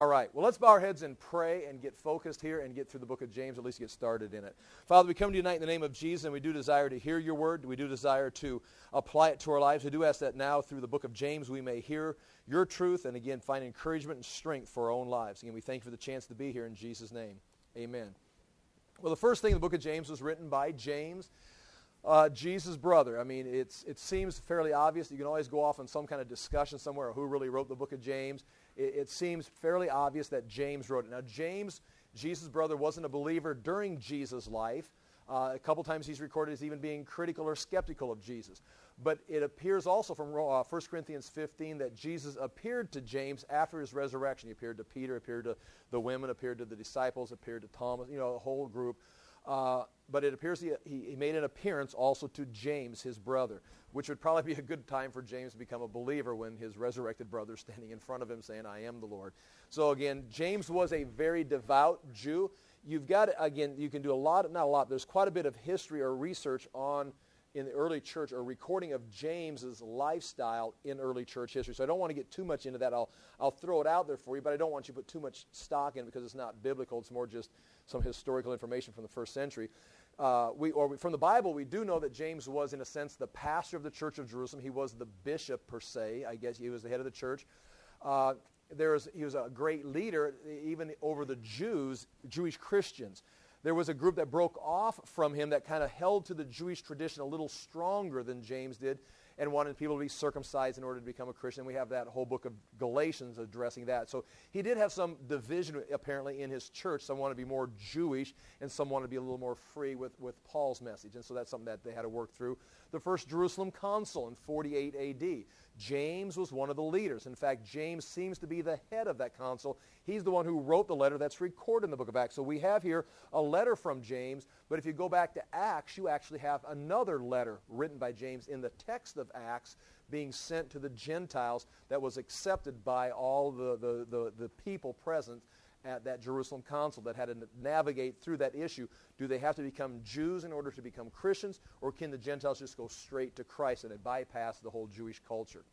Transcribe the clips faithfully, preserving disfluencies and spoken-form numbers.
All right, well, let's bow our heads and pray and get focused here and get through the book of James, at least get started in it. Father, we come to you tonight in the name of Jesus, and we do desire to hear your word. We do desire to apply it to our lives. We do ask that now through the book of James we may hear your truth and, again, find encouragement and strength for our own lives. Again, we thank you for the chance to be here in Jesus' name. Amen. Well, the first thing in the book of James was written by James, uh, Jesus' brother. I mean, it's, it seems fairly obvious. You can always go off on some kind of discussion somewhere of who really wrote the book of James. It, it seems fairly obvious that James wrote it. Now, James, Jesus' brother, wasn't a believer during Jesus' life. Uh, a couple times he's recorded as even being critical or skeptical of Jesus. But it appears also from uh, First Corinthians fifteen that Jesus appeared to James after his resurrection. He appeared to Peter, appeared to the women, appeared to the disciples, appeared to Thomas, you know, a whole group. Uh, but it appears he, he, he made an appearance also to James, his brother, which would probably be a good time for James to become a believer when his resurrected brother is standing in front of him saying, I am the Lord. So again, James was a very devout Jew. You've got, again, you can do a lot, not a lot, there's quite a bit of history or research on in the early church or recording of James's lifestyle in early church history. So I don't want to get too much into that. I'll, I'll throw it out there for you, but I don't want you to put too much stock in it because it's not biblical. It's more just some historical information from the first century. Uh, we, or we, from the Bible, we do know that James was, in a sense, the pastor of the church of Jerusalem. He was the bishop, per se. I guess he was the head of the church. Uh, there was, he was a great leader, even over the Jews, Jewish Christians. There was a group that broke off from him that kind of held to the Jewish tradition a little stronger than James did and wanted people to be circumcised in order to become a Christian. We have that whole book of Galatians addressing that. So he did have some division, apparently, in his church. Some wanted to be more Jewish, and some wanted to be a little more free with, with Paul's message. And so that's something that they had to work through. The first Jerusalem council in forty-eight A D, James was one of the leaders. In fact, James seems to be the head of that council. He's the one who wrote the letter that's recorded in the book of Acts. So we have here a letter from James, but if you go back to Acts, you actually have another letter written by James in the text of Acts being sent to the Gentiles that was accepted by all the, the, the, the people present at that Jerusalem council that had to navigate through that issue. Do they have to become Jews in order to become Christians, or can the Gentiles just go straight to Christ and bypass the whole Jewish culture?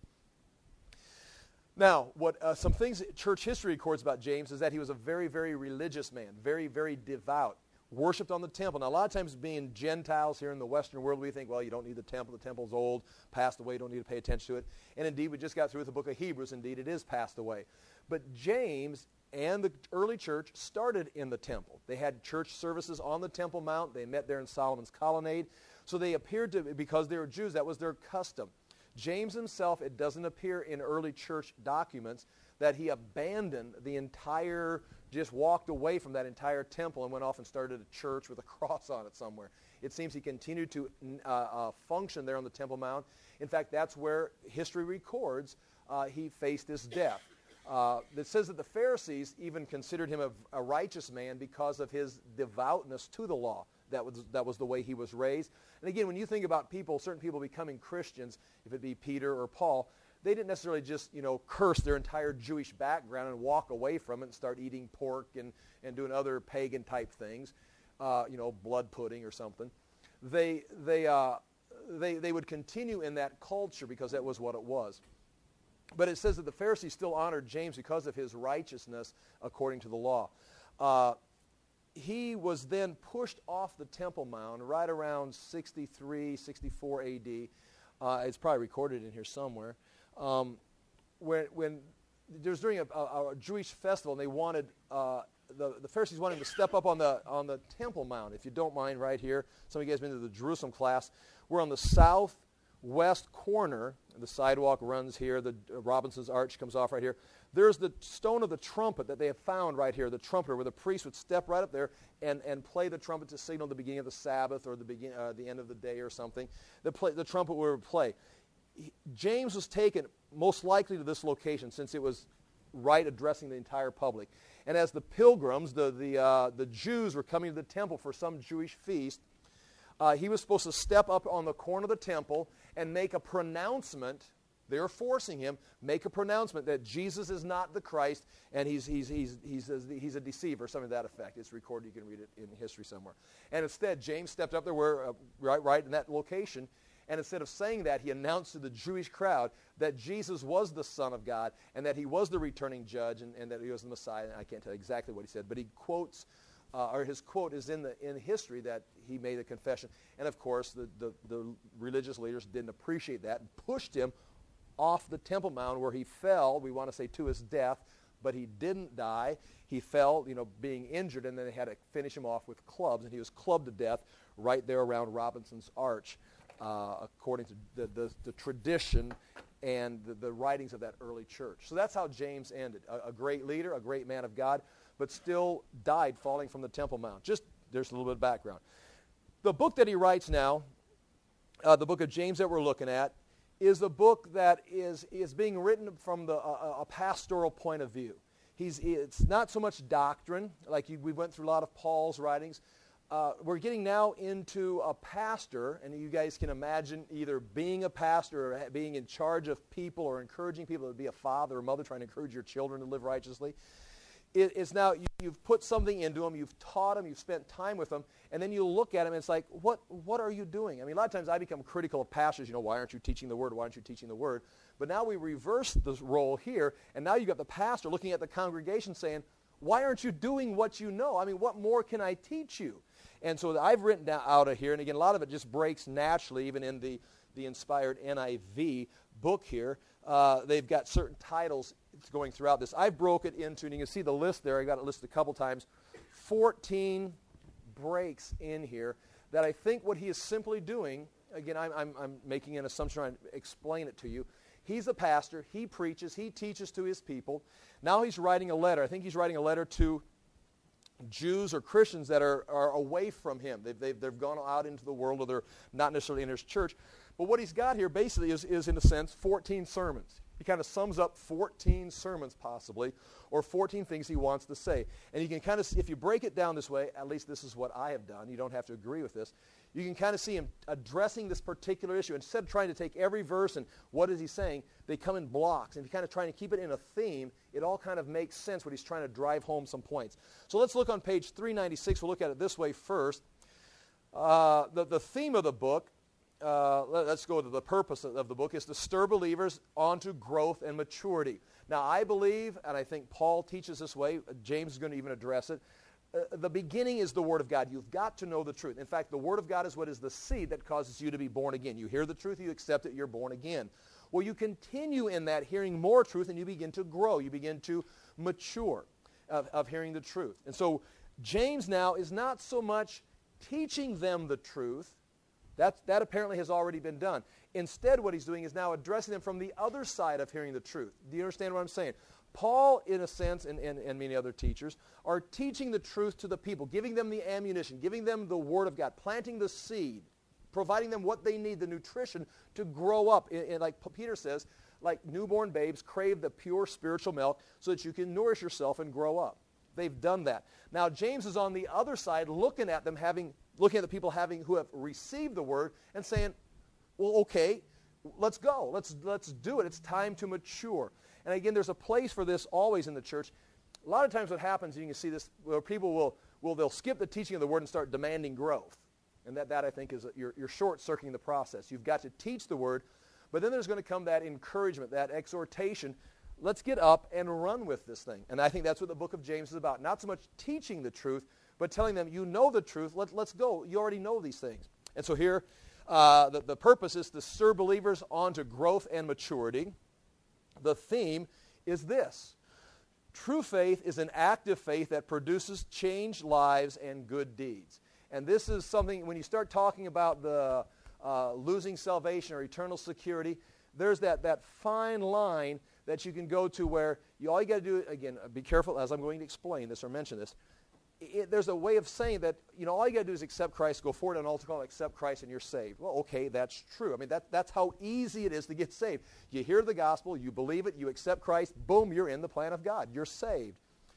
Now, what uh, some things church history records about James is that he was a very, very religious man, very, very devout, worshipped on the temple. Now, a lot of times being Gentiles here in the Western world, we think, well, you don't need the temple. The temple's old, passed away, don't need to pay attention to it. And indeed, we just got through with the book of Hebrews. Indeed, it is passed away. But James and the early church started in the temple. They had church services on the Temple Mount. They met there in Solomon's colonnade. So they appeared to, because they were Jews, that was their custom. James himself, it doesn't appear in early church documents that he abandoned the entire, just walked away from that entire temple and went off and started a church with a cross on it somewhere. It seems he continued to uh, uh, function there on the Temple Mount. In fact, that's where history records uh, he faced his death. Uh, it says that the Pharisees even considered him a, a righteous man because of his devoutness to the law. That was, that was the way he was raised. And again, when you think about people, certain people becoming Christians, if it be Peter or Paul, they didn't necessarily just, you know, curse their entire Jewish background and walk away from it and start eating pork and, and doing other pagan type things, uh, you know, blood pudding or something. They, they, uh, they, they would continue in that culture because that was what it was. But it says that the Pharisees still honored James because of his righteousness according to the law. Uh, he was then pushed off the Temple Mount right around sixty-three, sixty-four A D. Uh, it's probably recorded in here somewhere. Um, when, when there was during a, a, a Jewish festival, and they wanted uh, the, the Pharisees wanted him to step up on the on the Temple Mount. If you don't mind, right here, some of you guys have been to the Jerusalem class. We're on the southwest corner. The sidewalk runs here. The uh, Robinson's Arch comes off right here. There's the stone of the trumpet that they have found right here, the trumpeter, where the priest would step right up there and, and play the trumpet to signal the beginning of the Sabbath or the begin, uh, the end of the day or something. The, play, the trumpet would play. He, James was taken most likely to this location since it was right addressing the entire public. And as the pilgrims, the, the, uh, the Jews were coming to the temple for some Jewish feast, uh, he was supposed to step up on the corner of the temple and make a pronouncement. They're forcing him, make a pronouncement that Jesus is not the Christ and he's, he's, he's, he's, he's, a, he's a deceiver, something to that effect. It's recorded. You can read it in history somewhere. And instead, James stepped up there where, uh, right, right in that location, And instead of saying that, he announced to the Jewish crowd that Jesus was the Son of God and that he was the returning judge and, and that he was the Messiah. And I can't tell you exactly what he said, but he quotes, uh, or his quote is in the in history that he made a confession. And of course, the, the, the religious leaders didn't appreciate that and pushed him off the Temple Mount where he fell, we want to say to his death, but he didn't die. He fell, you know, being injured, and then they had to finish him off with clubs, and he was clubbed to death right there around Robinson's Arch, uh, according to the, the, the tradition and the, the writings of that early church. So that's how James ended. A, a great leader, a great man of God, but still died falling from the Temple Mount. Just, there's a little bit of background. The book that he writes now, uh, the book of James that we're looking at, is a book that is, is being written from the, uh, a pastoral point of view. He's, it's not so much doctrine, like you, we went through a lot of Paul's writings. Uh, we're getting now into a pastor, and you guys can imagine either being a pastor or being in charge of people or encouraging people to be a father or mother, trying to encourage your children to live righteously. It, it's now, you, you've put something into them, you've taught them, you've spent time with them, and then you look at them and it's like, what, what are you doing? I mean, a lot of times I become critical of pastors, you know, why aren't you teaching the Word? Why aren't you teaching the Word? But now we reverse the role here, and now you've got the pastor looking at the congregation saying, why aren't you doing what you know? I mean, what more can I teach you? And so I've written down out of here, and again, a lot of it just breaks naturally, even in the, the inspired N I V book here. Uh, they've got certain titles going throughout this. I broke it into, and you can see the list there. I got it listed a couple times. fourteen breaks in here that I think what he is simply doing, again, I'm, I'm, I'm making an assumption, trying to explain it to you. He's a pastor. He preaches. He teaches to his people. Now he's writing a letter. I think he's writing a letter to Jews or Christians that are, are away from him. They've, they've, they've gone out into the world, or they're not necessarily in his church. But what he's got here basically is, is in a sense, fourteen sermons. He kind of sums up fourteen sermons possibly, or fourteen things he wants to say. And you can kind of see, if you break it down this way, at least this is what I have done. You don't have to agree with this. You can kind of see him addressing this particular issue. Instead of trying to take every verse and what is he saying, they come in blocks. And if you're kind of trying to keep it in a theme, it all kind of makes sense what he's trying to drive home some points. So let's look on page three ninety-six. We'll look at it this way first. Uh, the, the theme of the book, uh, let, let's go to the purpose of, of the book, is to stir believers onto growth and maturity. Now, I believe, and I think Paul teaches this way, James is going to even address it, Uh, the beginning is the Word of God. You've got to know the truth. In fact, the Word of God is what is the seed that causes you to be born again. You hear the truth, you accept it, you're born again. Well, you continue in that, hearing more truth, and you begin to grow. You begin to mature of, of hearing the truth. And so James now is not so much teaching them the truth. That, that apparently has already been done. Instead, what he's doing is now addressing them from the other side of hearing the truth. Do you understand what I'm saying? Paul, in a sense, and, and, and many other teachers, are teaching the truth to the people, giving them the ammunition, giving them the Word of God, planting the seed, providing them what they need, the nutrition, to grow up. And, and like Peter says, like newborn babes, crave the pure spiritual milk so that you can nourish yourself and grow up. They've done that. Now, James is on the other side looking at them, having, looking at the people having who have received the Word and saying, well, okay, let's go. Let's, let's do it. It's time to mature. And again, there's a place for this always in the church. A lot of times what happens, you can see this, where people will, will they'll skip the teaching of the Word and start demanding growth. And that, that I think, is a, you're, you're short-circuiting the process. You've got to teach the Word, but then there's going to come that encouragement, that exhortation. Let's get up and run with this thing. And I think that's what the book of James is about. Not so much teaching the truth, but telling them, you know the truth, Let, let's go. You already know these things. And so here, uh, the, the purpose is to stir believers on to growth and maturity. The theme is this: true faith is an active faith that produces changed lives and good deeds. And this is something, when you start talking about the uh, losing salvation or eternal security, there's that, that fine line that you can go to where you, all you got to do, again, be careful as I'm going to explain this or mention this. It, there's a way of saying that, you know, all you got to do is accept Christ, go forward on an altar call, accept Christ, and you're saved. Well, okay, that's true. I mean, that, that's how easy it is to get saved. You hear the gospel, you believe it, you accept Christ, boom, you're in the plan of God. You're saved.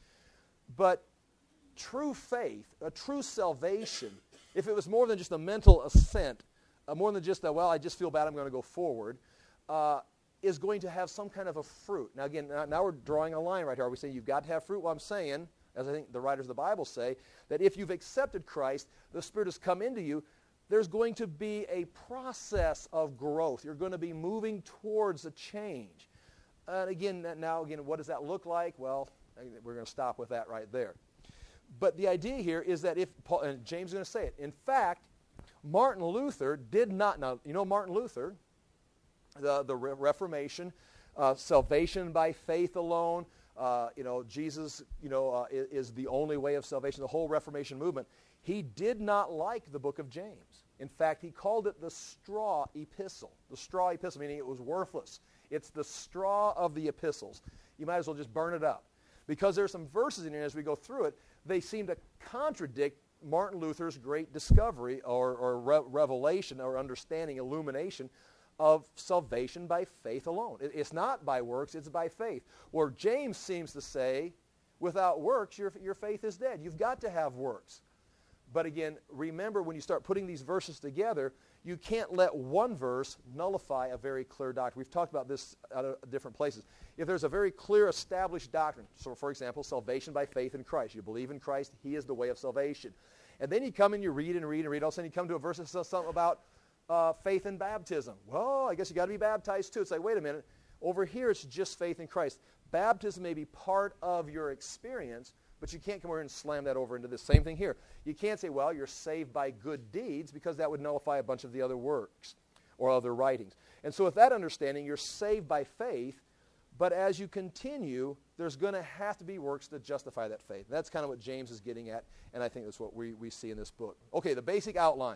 But true faith, a true salvation, if it was more than just a mental assent, uh, more than just a, well, I just feel bad, I'm going to go forward, uh, is going to have some kind of a fruit. Now, again, now, now we're drawing a line right here. Are we saying you've got to have fruit? Well, I'm saying, as I think the writers of the Bible say, that if you've accepted Christ, the Spirit has come into you, there's going to be a process of growth. You're going to be moving towards a change. And again, now, again, what does that look like? Well, we're going to stop with that right there. But the idea here is that if, Paul, and James is going to say it, in fact, Martin Luther did not, now, you know Martin Luther, the, the Reformation, uh, salvation by faith alone, uh, you know, Jesus, you know, uh, is, is the only way of salvation, the whole Reformation movement. He did not like the book of James. In fact, he called it the straw epistle. The straw epistle, meaning it was worthless. It's the straw of the epistles. You might as well just burn it up. Because there are some verses in here, as we go through it, they seem to contradict Martin Luther's great discovery or, or re- revelation or understanding, illumination of salvation by faith alone. It, it's not by works, it's by faith. Where James seems to say, without works, your, your faith is dead. You've got to have works. But again, remember when you start putting these verses together, you can't let one verse nullify a very clear doctrine. We've talked about this at uh, different places. If there's a very clear established doctrine, so for example, salvation by faith in Christ. You believe in Christ, He is the way of salvation. And then you come and you read and read and read. All of a sudden you come to a verse that says something about uh, faith in baptism. Well, I guess you got to be baptized too. It's like, wait a minute. Over here it's just faith in Christ. Baptism may be part of your experience, but you can't come over and slam that over into this. Same thing here. You can't say, well, you're saved by good deeds, because that would nullify a bunch of the other works or other writings. And so with that understanding, you're saved by faith, but as you continue, there's going to have to be works that justify that faith. That's kind of what James is getting at, and I think that's what we, we see in this book. Okay, the basic outline.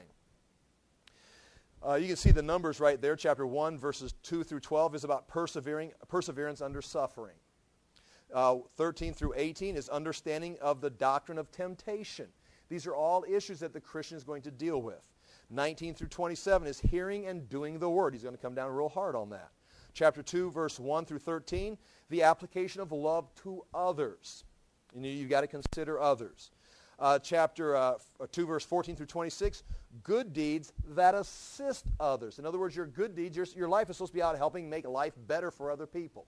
Uh, you can see the numbers right there. Chapter one, verses two through twelve is about persevering, perseverance under suffering. Uh, thirteen through eighteen is understanding of the doctrine of temptation. These are all issues that the Christian is going to deal with. nineteen through twenty-seven is hearing and doing the word. He's going to come down real hard on that. Chapter two, verse one through thirteen, the application of love to others. And you, you've got to consider others. Uh, chapter uh, two, verse fourteen through twenty-six, good deeds that assist others. In other words, your good deeds, your, your life is supposed to be out helping make life better for other people.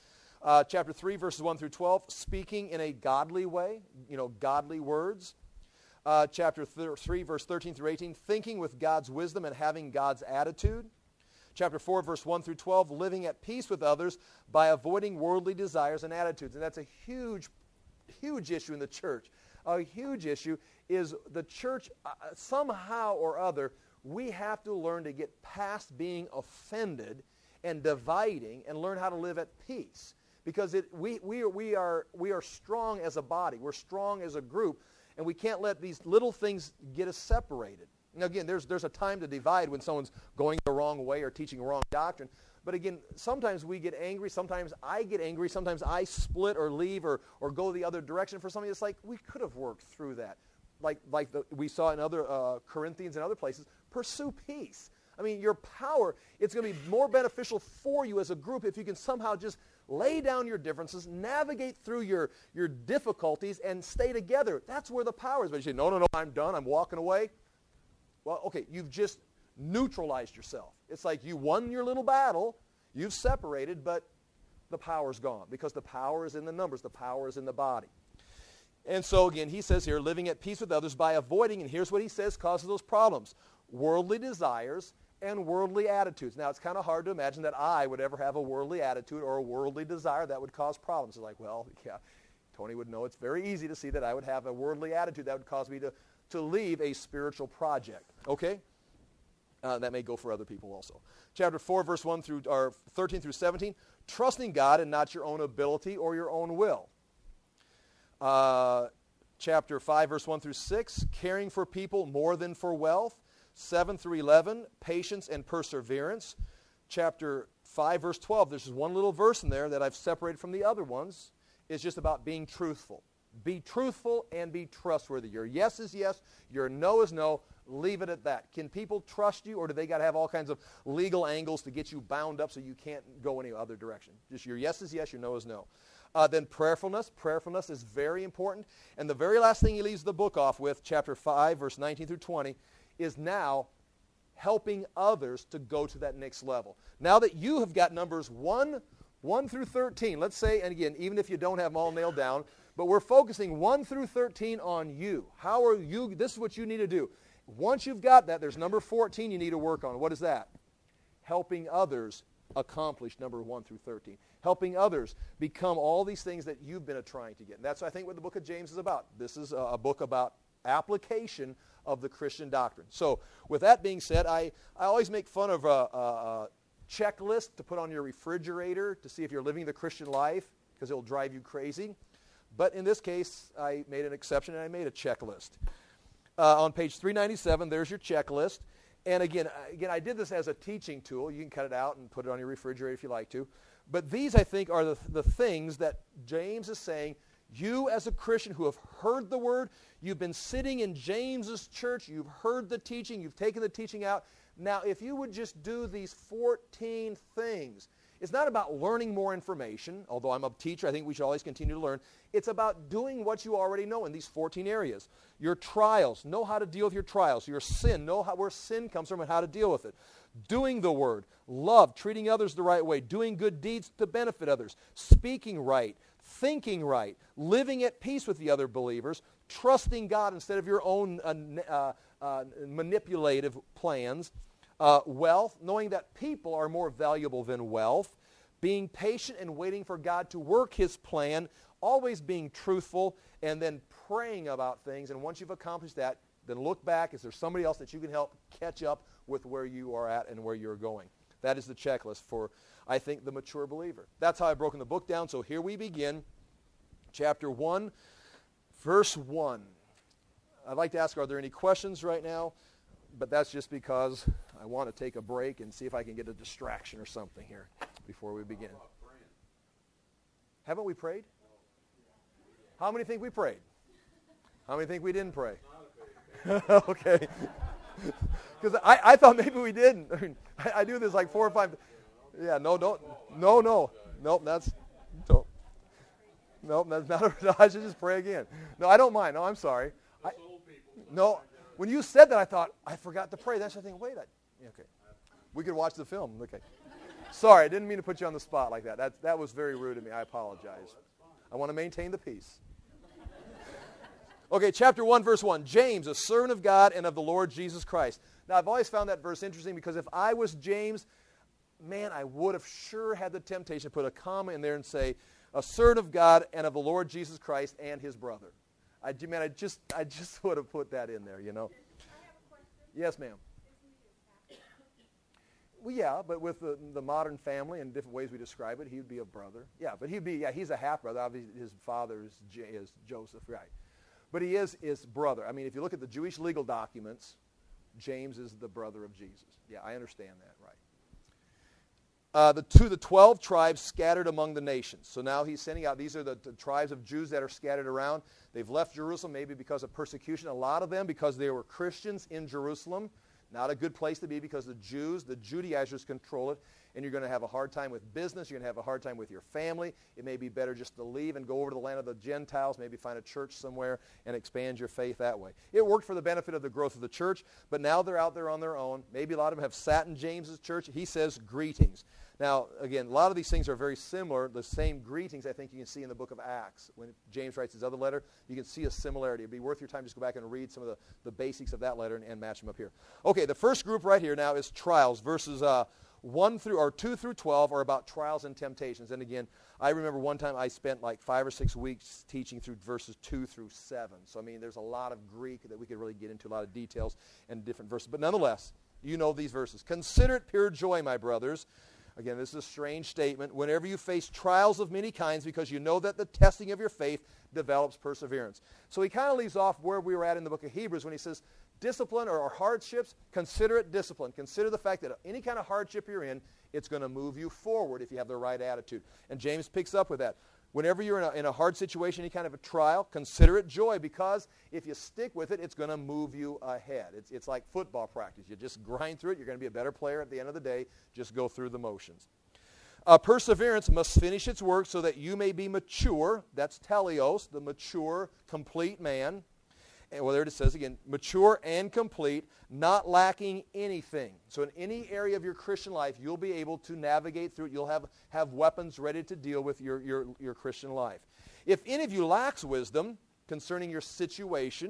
Uh, chapter three, verses one through twelve, speaking in a godly way, you know, godly words. Uh, chapter th- three, verse thirteen through eighteen, thinking with God's wisdom and having God's attitude. Chapter four, verse one through twelve, living at peace with others by avoiding worldly desires and attitudes. And that's a huge, huge issue in the church. A huge issue is the church, uh, somehow or other, we have to learn to get past being offended and dividing and learn how to live at peace. Because it, we, we, are, we, are, we are strong as a body. We're strong as a group, and we can't let these little things get us separated. Now, again, there's, there's a time to divide when someone's going the wrong way or teaching a wrong doctrine. But again, sometimes we get angry. Sometimes I get angry. Sometimes I split or leave or, or go the other direction for something. It's like we could have worked through that. Like, like the, we saw in other uh, Corinthians and other places, pursue peace. I mean, your power, it's going to be more beneficial for you as a group if you can somehow just lay down your differences, navigate through your, your difficulties, and stay together. That's where the power is. But you say, no, no, no, I'm done. I'm walking away. Well, okay, you've just neutralized yourself. It's like you won your little battle, you've separated, but the power's gone because the power is in the numbers, the power is in the body. And so again, he says here, living at peace with others by avoiding, and here's what he says causes those problems, worldly desires and worldly attitudes. Now, it's kind of hard to imagine that I would ever have a worldly attitude or a worldly desire that would cause problems. It's like, well, yeah, Tony would know it's very easy to see that I would have a worldly attitude that would cause me to, to leave a spiritual project. Okay? Uh, that may go for other people also. Chapter four, verse one through or thirteen through seventeen, trusting God and not your own ability or your own will. Uh, chapter five, verse one through six, caring for people more than for wealth. seven through eleven, patience and perseverance. Chapter five, verse twelve, there's just one little verse in there that I've separated from the other ones. It's just about being truthful. Be truthful and be trustworthy. Your yes is yes, your no is no. Leave it at that. Can people trust you, or do they got to have all kinds of legal angles to get you bound up so you can't go any other direction? Just your yes is yes, your no is no. Uh, then prayerfulness. Prayerfulness is very important. And the very last thing he leaves the book off with, chapter five, verse nineteen through twenty, is now helping others to go to that next level. Now that you have got numbers one, one through thirteen, let's say, and again, even if you don't have them all nailed down, but we're focusing one through thirteen on you. How are you, this is what you need to do. Once you've got that, there's number fourteen you need to work on. What is that? Helping others accomplish number one through thirteen. Helping others become all these things that you've been trying to get. And that's, I think, what the book of James is about. This is a, a book about application of the Christian doctrine. So with that being said, I, I always make fun of a, a, a checklist to put on your refrigerator to see if you're living the Christian life, because it'll drive you crazy. But in this case, I made an exception and I made a checklist. Uh, on page three ninety-seven, there's your checklist. And again, again, I did this as a teaching tool. You can cut it out and put it on your refrigerator if you like to. But these, I think, are the, the things that James is saying. You as a Christian who have heard the word, you've been sitting in James's church, you've heard the teaching, you've taken the teaching out. Now, if you would just do these fourteen things, it's not about learning more information, although I'm a teacher, I think we should always continue to learn. It's about doing what you already know in these fourteen areas. Your trials, know how to deal with your trials. Your sin, know how, where sin comes from and how to deal with it. Doing the word, love, treating others the right way, doing good deeds to benefit others, speaking right, thinking right, living at peace with the other believers, trusting God instead of your own uh, uh, uh, manipulative plans, uh, wealth, knowing that people are more valuable than wealth, being patient and waiting for God to work his plan, always being truthful, and then praying about things. And once you've accomplished that, then look back. Is there somebody else that you can help catch up with where you are at and where you're going? That is the checklist for, I think, the mature believer. That's how I've broken the book down. So here we begin. Chapter one, verse one. I'd like to ask, are there any questions right now? But that's just because I want to take a break and see if I can get a distraction or something here before we begin. Haven't we prayed? How many think we prayed? How many think we didn't pray? Okay. Because I, I thought maybe we didn't. I mean, I, I do this like four or five. Yeah, no, don't. No, no. Nope, that's. Don't. Nope, that's not. A, no, I should just pray again. No, I don't mind. No, I'm sorry. I, no, when you said that, I thought, I forgot to pray. That's the thing. Wait, I, okay. We could watch the film. Okay. Sorry, I didn't mean to put you on the spot like that. That, that was very rude of me. I apologize. I want to maintain the peace. Okay, chapter one, verse one. James, a servant of God and of the Lord Jesus Christ. Now, I've always found that verse interesting because if I was James, man, I would have sure had the temptation to put a comma in there and say, a servant of God and of the Lord Jesus Christ and his brother. I, man, I just, I just would have put that in there, you know. I have a question. Yes, ma'am. Well, yeah, but with the, the modern family and different ways we describe it, he would be a brother. Yeah, but he'd be, yeah, he's a half-brother. Obviously, his father is, J, is Joseph, right. But he is his brother. I mean, if you look at the Jewish legal documents, James is the brother of Jesus. Yeah, I understand that, right. Uh, the, to the twelve tribes scattered among the nations. So now he's sending out, these are the, the tribes of Jews that are scattered around. They've left Jerusalem maybe because of persecution. A lot of them because they were Christians in Jerusalem. Not a good place to be because the Jews, the Judaizers control it, and you're going to have a hard time with business. You're going to have a hard time with your family. It may be better just to leave and go over to the land of the Gentiles, maybe find a church somewhere and expand your faith that way. It worked for the benefit of the growth of the church, but now they're out there on their own. Maybe a lot of them have sat in James's church. He says greetings. Now, again, a lot of these things are very similar. The same greetings I think you can see in the book of Acts. When James writes his other letter, you can see a similarity. It'd be worth your time to just go back and read some of the, the basics of that letter and, and match them up here. Okay, the first group right here now is trials. Verses uh, one through or two through twelve are about trials and temptations. And again, I remember one time I spent like five or six weeks teaching through verses two through seven. So, I mean, there's a lot of Greek that we could really get into, a lot of details and different verses. But nonetheless, you know these verses. Consider it pure joy, my brothers. Again, this is a strange statement. Whenever you face trials of many kinds, because you know that the testing of your faith develops perseverance. So he kind of leaves off where we were at in the book of Hebrews when he says, discipline or, or hardships, consider it discipline. Consider the fact that any kind of hardship you're in, it's going to move you forward if you have the right attitude. And James picks up with that. Whenever you're in a, in a hard situation, any kind of a trial, consider it joy, because if you stick with it, it's going to move you ahead. It's, it's like football practice. You just grind through it. You're going to be a better player at the end of the day. Just go through the motions. Uh, perseverance must finish its work so that you may be mature. That's teleos, the mature, complete man. And well, there it says again, mature and complete, not lacking anything. So in any area of your Christian life, you'll be able to navigate through it. You'll have, have weapons ready to deal with your, your, your Christian life. If any of you lacks wisdom concerning your situation,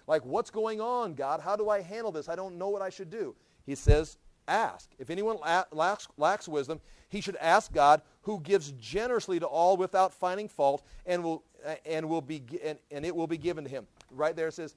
Like, what's going on, God? How do I handle this? I don't know what I should do. He says, ask. If anyone lacks, lacks wisdom, he should ask God, who gives generously to all without finding fault, and will and will be and, and it will be given to him. Right there it says,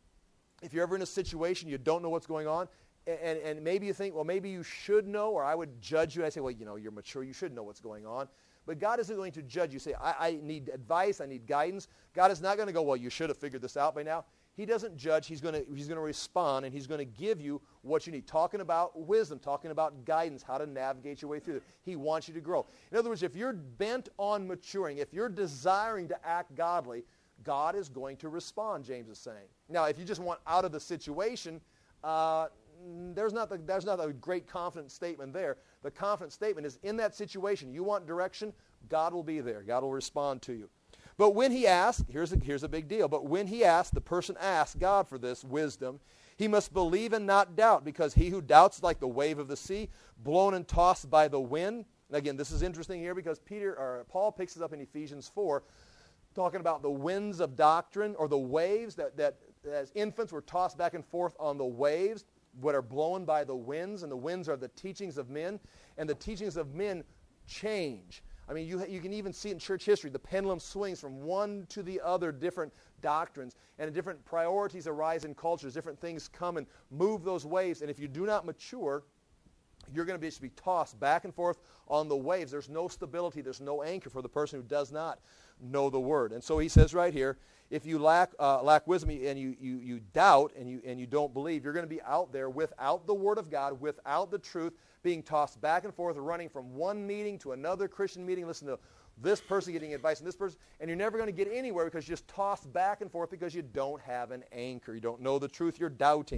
if you're ever in a situation you don't know what's going on, and, and maybe you think, well, maybe you should know, or I would judge you. I say, well, you know, you're mature, you should know what's going on. But God isn't going to judge you. Say, I, I need advice, I need guidance. God is not going to go, well, you should have figured this out by now. He doesn't judge. He's going to he's going to respond, and he's going to give you what you need. Talking about wisdom, talking about guidance, how to navigate your way through it. He wants you to grow. In other words, if you're bent on maturing, if you're desiring to act godly, God is going to respond, James is saying. Now, if you just want out of the situation, uh, there's not the, there's not a great confident statement there. The confident statement is in that situation. You want direction, God will be there. God will respond to you. But when he asks, here's a, here's a big deal, but when he asks, the person asks God for this wisdom, he must believe and not doubt, because he who doubts is like the wave of the sea, blown and tossed by the wind. And again, this is interesting here because Peter or Paul picks it up in Ephesians four, talking about the winds of doctrine, or the waves that, that as infants were tossed back and forth on the waves, what are blown by the winds, and the winds are the teachings of men, and the teachings of men change. I mean, you, you can even see in church history, the pendulum swings from one to the other, different doctrines, and different priorities arise in cultures, different things come and move those waves, and if you do not mature, you're going to be, just be tossed back and forth on the waves. There's no stability, there's no anchor for the person who does not know the Word. And so he says right here, if you lack uh, lack wisdom and you, you, you doubt and you, and you don't believe, you're going to be out there without the Word of God, without the truth, being tossed back and forth, running from one meeting to another Christian meeting, listen to this person getting advice from this person, and you're never going to get anywhere because you're just tossed back and forth because you don't have an anchor. You don't know the truth. You're doubting.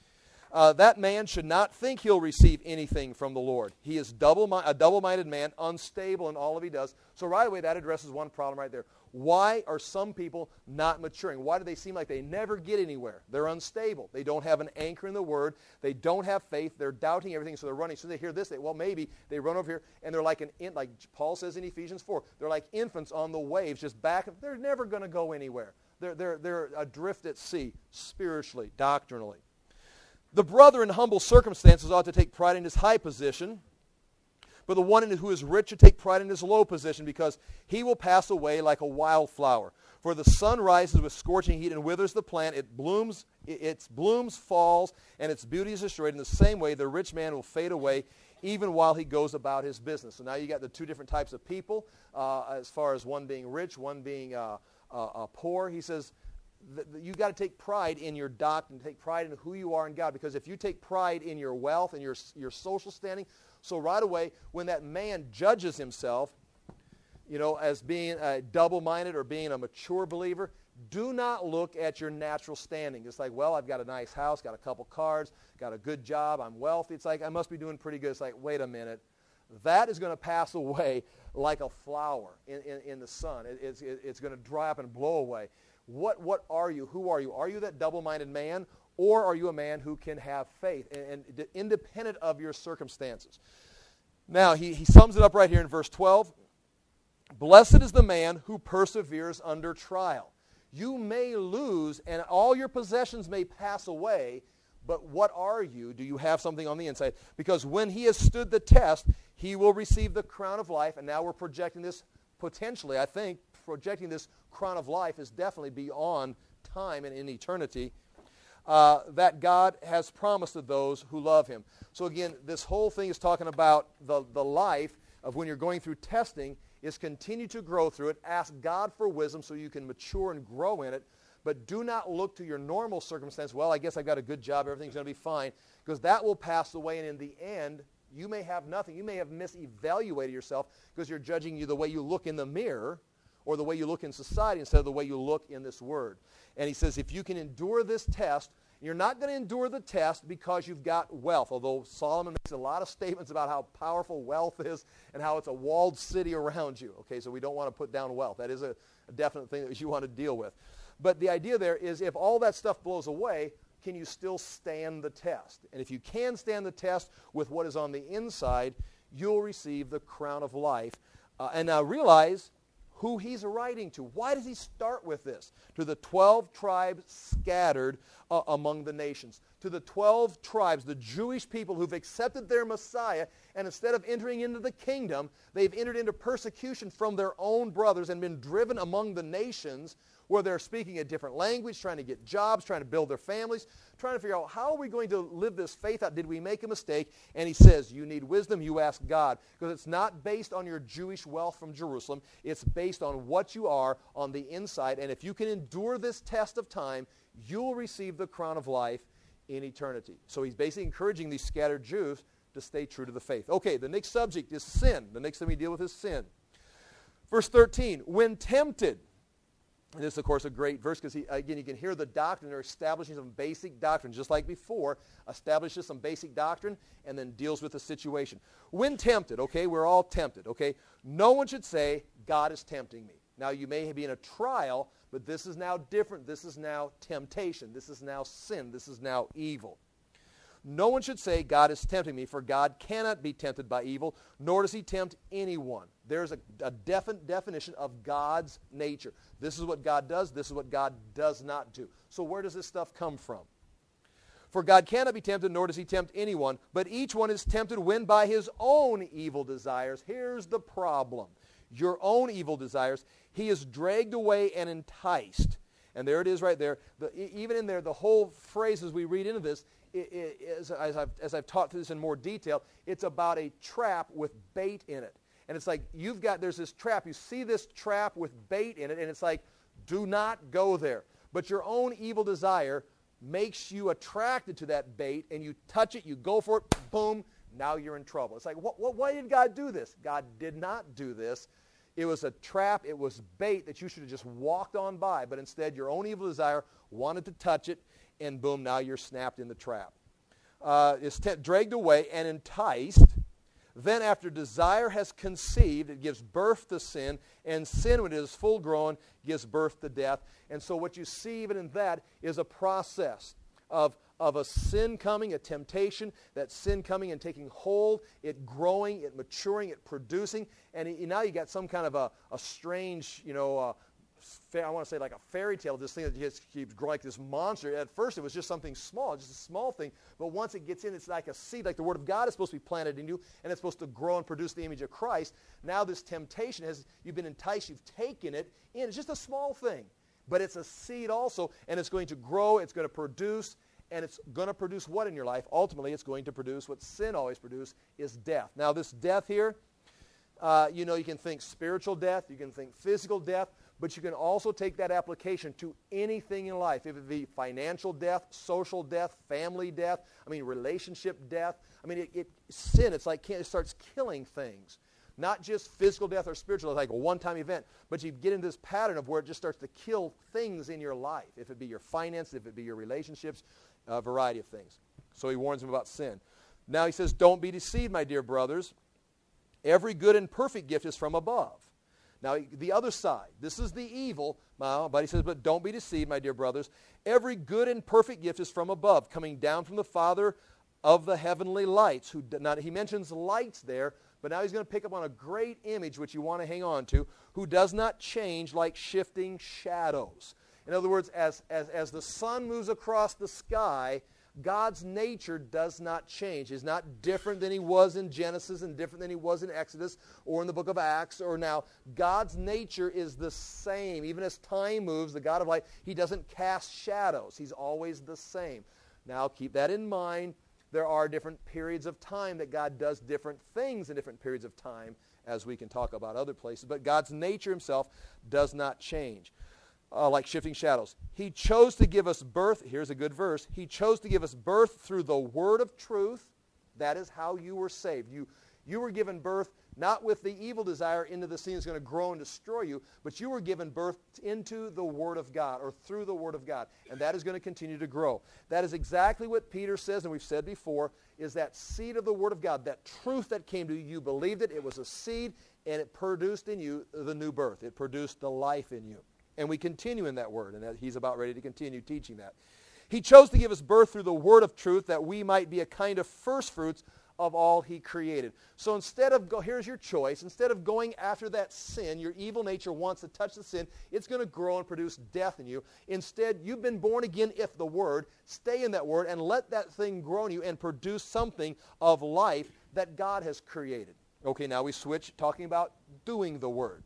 Uh, that man should not think he'll receive anything from the Lord. He is double a double-minded man, unstable in all of he does. So right away, that addresses one problem right there. Why are some people not maturing? Why do they seem like they never get anywhere? They're unstable. They don't have an anchor in the Word. They don't have faith. They're doubting everything, so they're running. So they hear this, they, well, maybe they run over here, and they're like, an in, like Paul says in Ephesians four, they're like infants on the waves, just back. They're never going to go anywhere. They're, they're, they're adrift at sea, spiritually, doctrinally. The brother in humble circumstances ought to take pride in his high position, but the one who is rich should take pride in his low position, because he will pass away like a wildflower. For the sun rises with scorching heat and withers the plant. It blooms, its blooms falls, and its beauty is destroyed. In the same way, the rich man will fade away even while he goes about his business. So now you got the two different types of people, uh, as far as one being rich, one being uh, uh, uh, poor. He says, you got to take pride in your doctrine, take pride in who you are in God, because if you take pride in your wealth and your your social standing, so right away when that man judges himself, you know, as being a double-minded or being a mature believer, do not look at your natural standing. It's like, well, I've got a nice house, got a couple cars, got a good job, I'm wealthy. It's like, I must be doing pretty good. It's like, wait a minute. That is going to pass away like a flower in, in, in the sun. It, it's, it, it's going to dry up and blow away. What what are you? Who are you? Are you that double-minded man, or are you a man who can have faith and, and independent of your circumstances? Now, he, he sums it up right here in verse twelve. Blessed is the man who perseveres under trial. You may lose, and all your possessions may pass away, but what are you? Do you have something on the inside? Because when he has stood the test, he will receive the crown of life. And now we're projecting this potentially, I think, projecting this crown of life is definitely beyond time and in eternity, uh, that God has promised to those who love him. So again, this whole thing is talking about the, the life of when you're going through testing, is continue to grow through it. Ask God for wisdom so you can mature and grow in it, but do not look to your normal circumstance. Well, I guess I've got a good job, everything's going to be fine, because that will pass away, and in the end, you may have nothing. You may have misevaluated yourself because you're judging you the way you look in the mirror, or the way you look in society instead of the way you look in this Word. And he says, if you can endure this test, you're not going to endure the test because you've got wealth, although Solomon makes a lot of statements about how powerful wealth is and how it's a walled city around you. Okay, so we don't want to put down wealth. That is a, a definite thing that you want to deal with. But the idea there is, if all that stuff blows away, can you still stand the test? And if you can stand the test with what is on the inside, you'll receive the crown of life. Uh, and now realize, who he's writing to. Why does he start with this? To the twelve tribes scattered uh, among the nations. To the twelve tribes, the Jewish people who've accepted their Messiah, and instead of entering into the kingdom, they've entered into persecution from their own brothers and been driven among the nations where they're speaking a different language, trying to get jobs, trying to build their families, trying to figure out how are we going to live this faith out? Did we make a mistake? And he says, you need wisdom, you ask God. Because it's not based on your Jewish wealth from Jerusalem. It's based on what you are on the inside. And if you can endure this test of time, you will receive the crown of life in eternity. So he's basically encouraging these scattered Jews to stay true to the faith. Okay, the next subject is sin. The next thing we deal with is sin. Verse thirteen, when tempted. And this is, of course, a great verse because, again, you can hear the doctrine. They're establishing some basic doctrine, just like before, establishes some basic doctrine and then deals with the situation. When tempted, okay, we're all tempted, okay? No one should say, God is tempting me. Now, you may be in a trial, but this is now different. This is now temptation. This is now sin. This is now evil. No one should say, God is tempting me, for God cannot be tempted by evil, nor does he tempt anyone. There's a, a definite definition of God's nature. This is what God does. This is what God does not do. So where does this stuff come from? For God cannot be tempted, nor does he tempt anyone, but each one is tempted when by his own evil desires. Here's the problem. Your own evil desires. He is dragged away and enticed. And there it is right there. The, even in there, the whole phrase as we read into this, It, it, as, as, I've, as I've taught through this in more detail, it's about a trap with bait in it. And it's like you've got, there's this trap. You see this trap with bait in it, and it's like, do not go there. But your own evil desire makes you attracted to that bait, and you touch it, you go for it, boom, now you're in trouble. It's like, what, what, why did God do this? God did not do this. It was a trap. It was bait that you should have just walked on by. But instead, your own evil desire wanted to touch it, and boom, now you're snapped in the trap. Uh, it's t- dragged away and enticed. Then after desire has conceived, it gives birth to sin, and sin, when it is full grown, gives birth to death. And so what you see even in that is a process of, of a sin coming, a temptation, that sin coming and taking hold, it growing, it maturing, it producing, and it, now you got some kind of a, a strange, you know, uh, I want to say like a fairy tale, this thing that just keeps growing like this monster. At first it was just something small, just a small thing, but once it gets in, it's like a seed, like the Word of God is supposed to be planted in you, and it's supposed to grow and produce the image of Christ. Now this temptation, has you've been enticed, you've taken it in. It's just a small thing, but it's a seed also, and it's going to grow, it's going to produce, and it's going to produce what in your life? Ultimately, it's going to produce what sin always produces, is death. Now this death here, uh, you know, you can think spiritual death, you can think physical death, but you can also take that application to anything in life. If it be financial death, social death, family death, I mean, relationship death. I mean, it, it sin, it's like it starts killing things. Not just physical death or spiritual, like a one-time event, but you get into this pattern of where it just starts to kill things in your life. If it be your finances, if it be your relationships, a variety of things. So he warns them about sin. Now he says, don't be deceived, my dear brothers. Every good and perfect gift is from above. Now, the other side, this is the evil, but he says, but don't be deceived, my dear brothers. Every good and perfect gift is from above, coming down from the Father of the heavenly lights. Who now, he mentions lights there, but now he's going to pick up on a great image which you want to hang on to, who does not change like shifting shadows. In other words, as, as, as the sun moves across the sky, God's nature does not change. He's not different than he was in Genesis and different than he was in Exodus or in the book of Acts or now. God's nature is the same. Even as time moves, the God of light, he doesn't cast shadows. He's always the same. Now, keep that in mind. There are different periods of time that God does different things in different periods of time, as we can talk about other places. But God's nature himself does not change. Uh, like shifting shadows. He chose to give us birth. Here's a good verse. He chose to give us birth through the word of truth. That is how you were saved. You, you were given birth not with the evil desire into the sin that's going to grow and destroy you, but you were given birth into the word of God or through the word of God. And that is going to continue to grow. That is exactly what Peter says, and we've said before, is that seed of the word of God, that truth that came to you. You believed it. It was a seed, and it produced in you the new birth. It produced the life in you. And we continue in that word, and that he's about ready to continue teaching that. He chose to give us birth through the word of truth that we might be a kind of first fruits of all he created. So instead of, go, here's your choice, instead of going after that sin, your evil nature wants to touch the sin, it's going to grow and produce death in you. Instead, you've been born again if the Word, stay in that Word and let that thing grow in you and produce something of life that God has created. Okay, now we switch, talking about doing the Word.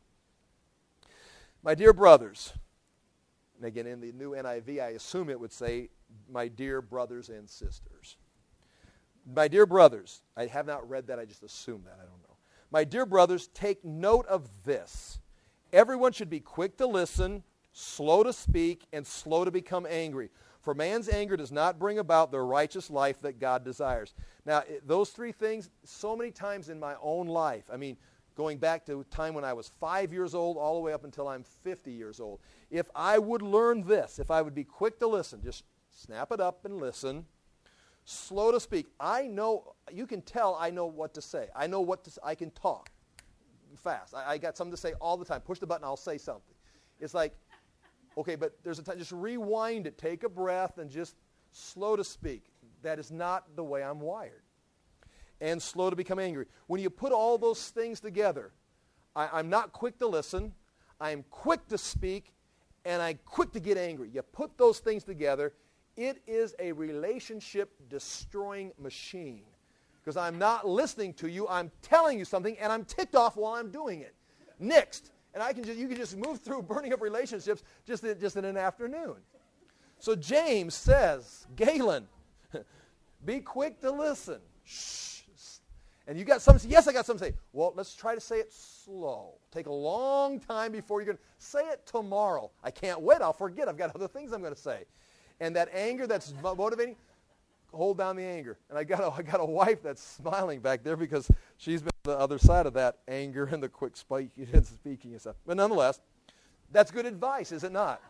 My dear brothers, and again in the new N I V, I assume it would say, my dear brothers and sisters. My dear brothers, I have not read that, I just assume that, I don't know. My dear brothers, take note of this. Everyone should be quick to listen, slow to speak, and slow to become angry. For man's anger does not bring about the righteous life that God desires. Now, it, those three things, so many times in my own life, I mean, going back to a time when I was five years old all the way up until I'm fifty years old, if I would learn this, if I would be quick to listen, just snap it up and listen, slow to speak. I know, you can tell I know what to say. I know what to, I can talk fast. I, I got something to say all the time. Push the button, I'll say something. It's like, okay, but there's a time, just rewind it, take a breath, and just slow to speak. That is not the way I'm wired. And slow to become angry. When you put all those things together, I, I'm not quick to listen, I'm quick to speak, and I'm quick to get angry. You put those things together, it is a relationship-destroying machine. Because I'm not listening to you, I'm telling you something, and I'm ticked off while I'm doing it. Next. And I can just, you can just move through burning up relationships just, just in an afternoon. So James says, Galen, be quick to listen. Shh. And you got something, yes, I got something to say. Well, let's try to say it slow. Take a long time before you're going to say it tomorrow. I can't wait. I'll forget. I've got other things I'm going to say. And that anger that's motivating, hold down the anger. And I got a, I got a wife that's smiling back there because she's been on the other side of that anger and the quick speaking and stuff. But nonetheless, that's good advice, is it not?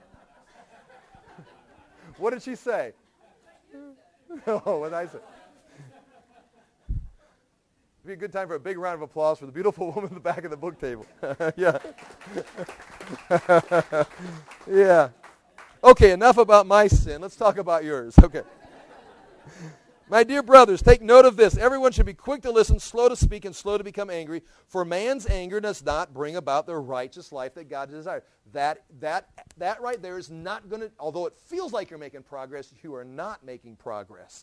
What did she say? Oh, what did I say? It'd be a good time for a big round of applause for the beautiful woman in the back of the book table. Yeah. Yeah. Okay, enough about my sin. Let's talk about yours. Okay. My dear brothers, take note of this. Everyone should be quick to listen, slow to speak, and slow to become angry. For man's anger does not bring about the righteous life that God desires. That, that, that right there is not going to, although it feels like you're making progress, you are not making progress.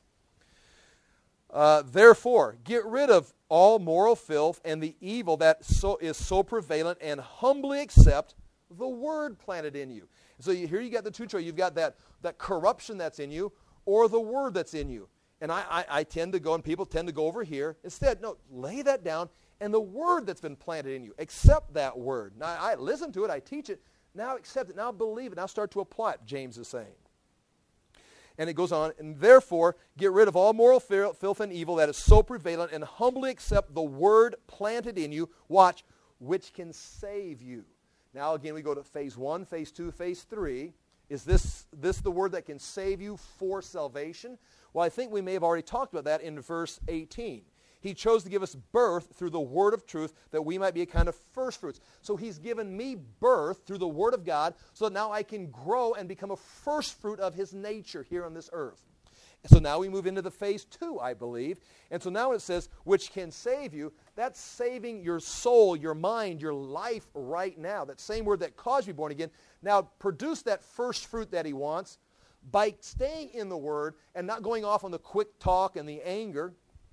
Uh, therefore, get rid of all moral filth and the evil that so, is so prevalent, and humbly accept the word planted in you. So you, here you got the two choices. You've got that, that corruption that's in you, or the word that's in you. And I, I, I tend to go, and people tend to go over here. Instead, no, lay that down, and the word that's been planted in you, accept that word. Now, I listen to it, I teach it, now accept it, now believe it, now start to apply it, James is saying. And it goes on, and therefore, get rid of all moral filth and evil that is so prevalent, and humbly accept the word planted in you, watch, which can save you. Now, again, we go to phase one, phase two, phase three. Is this, this the word that can save you for salvation? Well, I think we may have already talked about that in verse eighteen. He chose to give us birth through the word of truth that we might be a kind of first fruits. So he's given me birth through the word of God so that now I can grow and become a first fruit of his nature here on this earth. And so now we move into the phase two, I believe. And so now it says, which can save you, that's saving your soul, your mind, your life right now. That same word that caused you to be born again. Now produce that first fruit that he wants by staying in the word and not going off on the quick talk and the anger,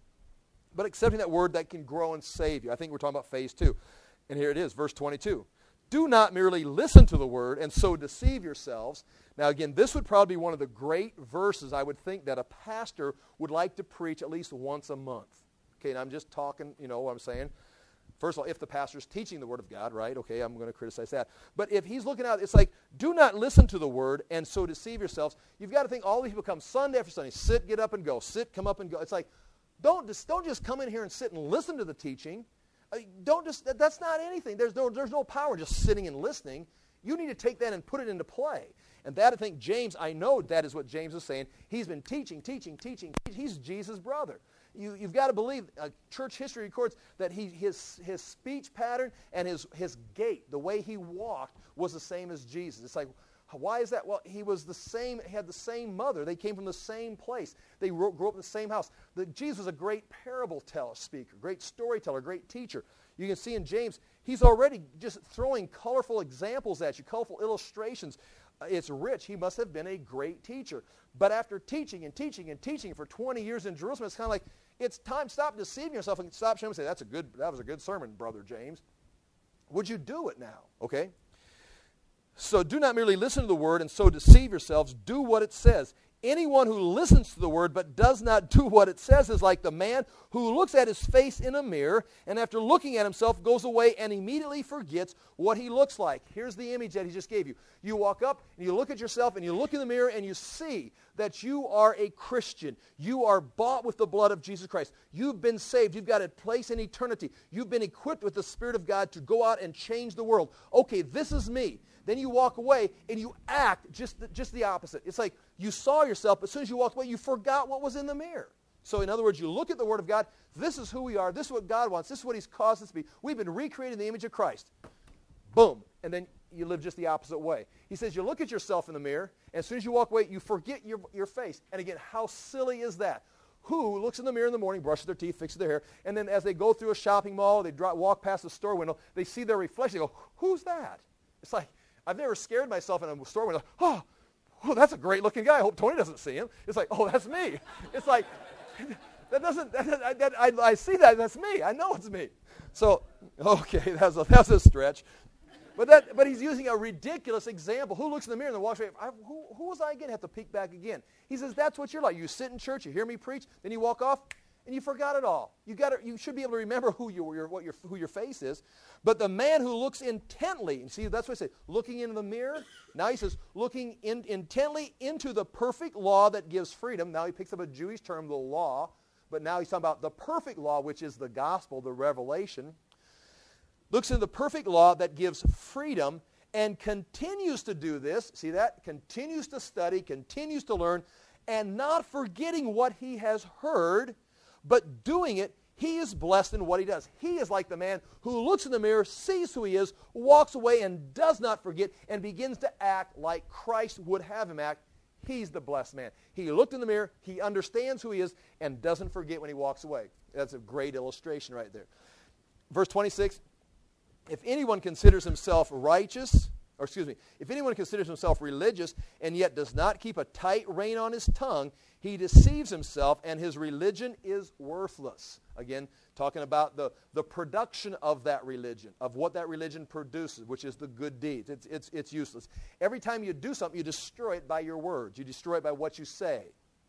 but accepting that word that can grow and save you. I think we're talking about phase two. And here it is, verse twenty-two. Do not merely listen to the word and so deceive yourselves. Now again, this would probably be one of the great verses I would think that a pastor would like to preach at least once a month. Okay, and I'm just talking, you know what I'm saying. First of all, if the pastor's teaching the word of God, right, okay, I'm going to criticize that. But if he's looking out, it's like, do not listen to the word and so deceive yourselves. You've got to think all these people come Sunday after Sunday, sit, get up and go, sit, come up and go. It's like, Don't just, don't just come in here and sit and listen to the teaching. Uh, don't just, that, that's not anything. There's no, there's no power just sitting and listening. You need to take that and put it into play. And that, I think, James, I know that is what James is saying. He's been teaching, teaching, teaching. He's Jesus' brother. You, you've got to believe, uh, church history records that he, his, his speech pattern and his, his gait, the way he walked, was the same as Jesus. It's like, Why is that? Well, he was the same, he had the same mother. They came from the same place. They grew up in the same house. The, Jesus was a great parable teller, speaker, great storyteller, great teacher. You can see in James, he's already just throwing colorful examples at you, colorful illustrations. Uh, it's rich. He must have been a great teacher. But after teaching and teaching and teaching for twenty years in Jerusalem, it's kind of like, it's time, stop deceiving yourself and stop showing and say, that's a good, that was a good sermon, Brother James. Would you do it now? Okay? So do not merely listen to the word and so deceive yourselves. Do what it says. Anyone who listens to the word but does not do what it says is like the man who looks at his face in a mirror and after looking at himself goes away and immediately forgets what he looks like. Here's the image that he just gave you. You walk up and you look at yourself and you look in the mirror and you see that you are a Christian. You are bought with the blood of Jesus Christ. You've been saved. You've got a place in eternity. You've been equipped with the Spirit of God to go out and change the world. Okay, this is me. Then you walk away and you act just the, just the opposite. It's like you saw yourself, but as soon as you walked away, you forgot what was in the mirror. So in other words, you look at the Word of God. This is who we are. This is what God wants. This is what He's caused us to be. We've been recreated in the image of Christ. Boom. And then you live just the opposite way. He says you look at yourself in the mirror, and as soon as you walk away, you forget your, your face. And again, how silly is that? Who looks in the mirror in the morning, brushes their teeth, fixes their hair, and then as they go through a shopping mall, they drive, walk past the store window, they see their reflection, they go, who's that? It's like, I've never scared myself in a store window. Oh, oh, that's a great-looking guy. I hope Tony doesn't see him. It's like, oh, that's me. It's like, that doesn't, that, that, I, I see that, that's me. I know it's me. So, okay, that's a, that's a stretch. But that, but he's using a ridiculous example. Who looks in the mirror and then walks away? I, who, who was I again? Have to peek back again. He says, that's what you're like. You sit in church, you hear me preach, then you walk off, and you forgot it all. You got to, you should be able to remember who you your what your who your face is. But the man who looks intently, and see, that's what I say, looking into the mirror. Now he says, looking in, intently into the perfect law that gives freedom. Now he picks up a Jewish term, the law, but now he's talking about the perfect law, which is the gospel, the revelation. Looks into the perfect law that gives freedom and continues to do this. See that? Continues to study, continues to learn, and not forgetting what he has heard, but doing it. He is blessed in what he does. He is like the man who looks in the mirror, sees who he is, walks away and does not forget, and begins to act like Christ would have him act. He's the blessed man. He looked in the mirror, he understands who he is, and doesn't forget when he walks away. That's a great illustration right there. Verse twenty-six, if anyone considers himself righteous, or excuse me, if anyone considers himself religious and yet does not keep a tight rein on his tongue, he deceives himself and his religion is worthless. Again, talking about the, the production of that religion, of what that religion produces, which is the good deeds. It's, it's, it's useless. Every time you do something, you destroy it by your words. You destroy it by what you say.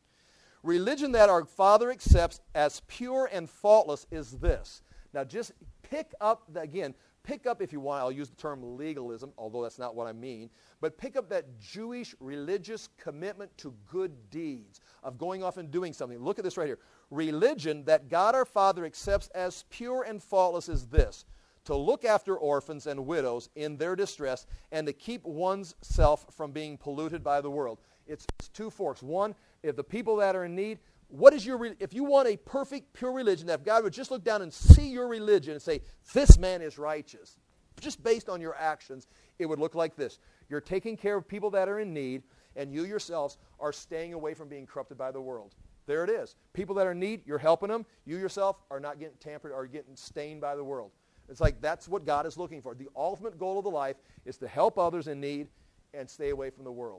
Religion that our Father accepts as pure and faultless is this. Now just pick up, the, again, pick up, if you want, I'll use the term legalism, although that's not what I mean, but pick up that Jewish religious commitment to good deeds, of going off and doing something. Look at this right here. Religion that God our Father accepts as pure and faultless is this: to look after orphans and widows in their distress and to keep one's self from being polluted by the world. It's, it's two forks. One, if the people that are in need, what is your, if you want a perfect, pure religion, that if God would just look down and see your religion and say, this man is righteous, just based on your actions, it would look like this. You're taking care of people that are in need, and you yourselves are staying away from being corrupted by the world. There it is. People that are in need, you're helping them. You yourself are not getting tampered or getting stained by the world. It's like that's what God is looking for. The ultimate goal of the life is to help others in need and stay away from the world.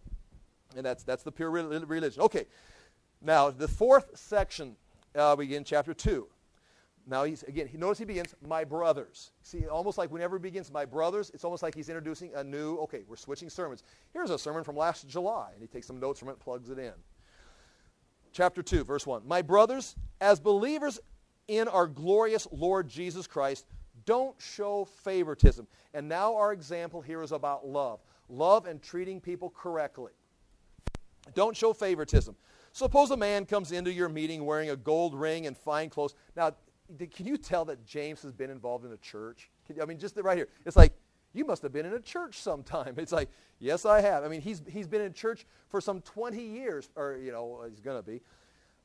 And that's, that's the pure religion. Okay. Now, the fourth section, uh, we begin chapter two. Now, he's again, he, notice he begins, my brothers. See, almost like whenever he begins, my brothers, it's almost like he's introducing a new, okay, we're switching sermons. Here's a sermon from last July, and he takes some notes from it, plugs it in. Chapter two, verse one. My brothers, as believers in our glorious Lord Jesus Christ, don't show favoritism. And now our example here is about love. Love and treating people correctly. Don't show favoritism. Suppose a man comes into your meeting wearing a gold ring and fine clothes. Now, can you tell that James has been involved in a church? Can, I mean, just right here. It's like, you must have been in a church sometime. It's like, yes, I have. I mean, he's he's been in church for some twenty years, or, you know, he's going to be.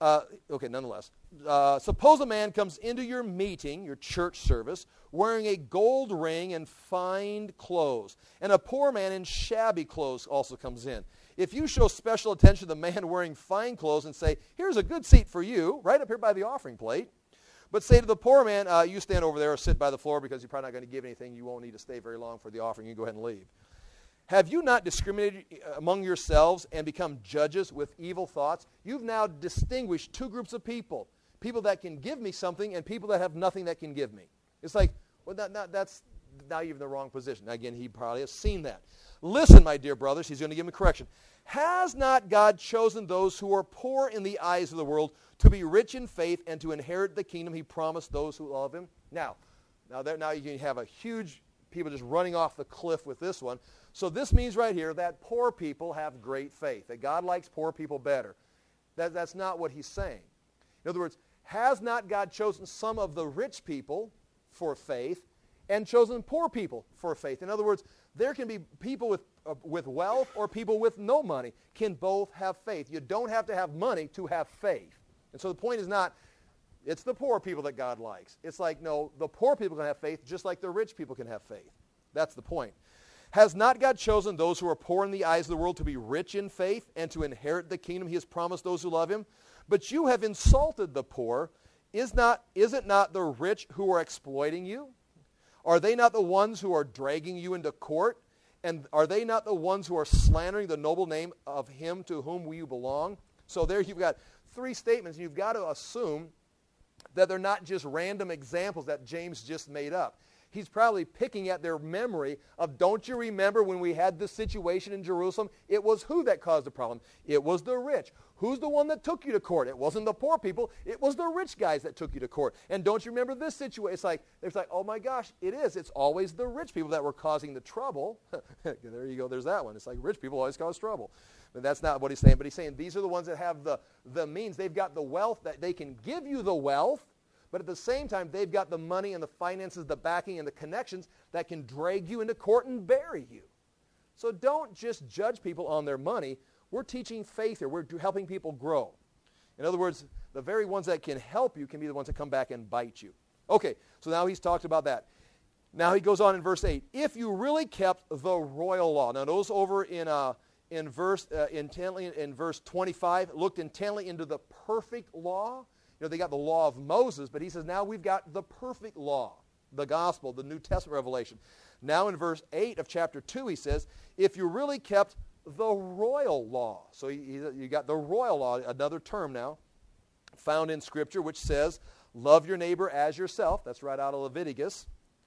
Uh, okay, nonetheless. Uh, suppose a man comes into your meeting, your church service, wearing a gold ring and fine clothes, and a poor man in shabby clothes also comes in. If you show special attention to the man wearing fine clothes and say, here's a good seat for you, right up here by the offering plate, but say to the poor man, uh, you stand over there or sit by the floor because you're probably not going to give anything, you won't need to stay very long for the offering, you can go ahead and leave. Have you not discriminated among yourselves and become judges with evil thoughts? You've now distinguished two groups of people, people that can give me something and people that have nothing that can give me. It's like, well, that, that, that's now you're in the wrong position. Now, again, he probably has seen that. Listen, my dear brothers, he's going to give him a correction. Has not God chosen those who are poor in the eyes of the world to be rich in faith and to inherit the kingdom he promised those who love him? Now, now, there, now you can have a huge, people just running off the cliff with this one. So this means right here that poor people have great faith, that God likes poor people better. That, that's not what he's saying. In other words, has not God chosen some of the rich people for faith and chosen poor people for faith? In other words, there can be people with, uh, with wealth or people with no money can both have faith. You don't have to have money to have faith. And so the point is not, it's the poor people that God likes. It's like, no, the poor people can have faith just like the rich people can have faith. That's the point. Has not God chosen those who are poor in the eyes of the world to be rich in faith and to inherit the kingdom he has promised those who love him? But you have insulted the poor. Is not, is it not the rich who are exploiting you? Are they not the ones who are dragging you into court? And are they not the ones who are slandering the noble name of him to whom you belong? So there you've got three statements. You've got to assume that they're not just random examples that James just made up. He's probably picking at their memory of, don't you remember when we had this situation in Jerusalem? It was who that caused the problem? It was the rich. Who's the one that took you to court? It wasn't the poor people. It was the rich guys that took you to court. And don't you remember this situation? It's like, it's like, oh my gosh, it is. It's always the rich people that were causing the trouble. There you go. There's that one. It's like rich people always cause trouble. But that's not what he's saying. But he's saying these are the ones that have the, the means. They've got the wealth that they can give you the wealth. But at the same time, they've got the money and the finances, the backing and the connections that can drag you into court and bury you. So don't just judge people on their money. We're teaching faith here. We're helping people grow. In other words, the very ones that can help you can be the ones that come back and bite you. Okay, so now he's talked about that. Now he goes on in verse eight. If you really kept the royal law. Now notice over in uh, in verse uh, intently in verse twenty-five, looked intently into the perfect law. You know, they got the law of Moses, but he says now we've got the perfect law, the gospel, the New Testament revelation. Now in verse eight of chapter two, he says, if you really kept the royal law. So you, you got the royal law, another term now, found in Scripture, which says, love your neighbor as yourself. That's right out of Leviticus.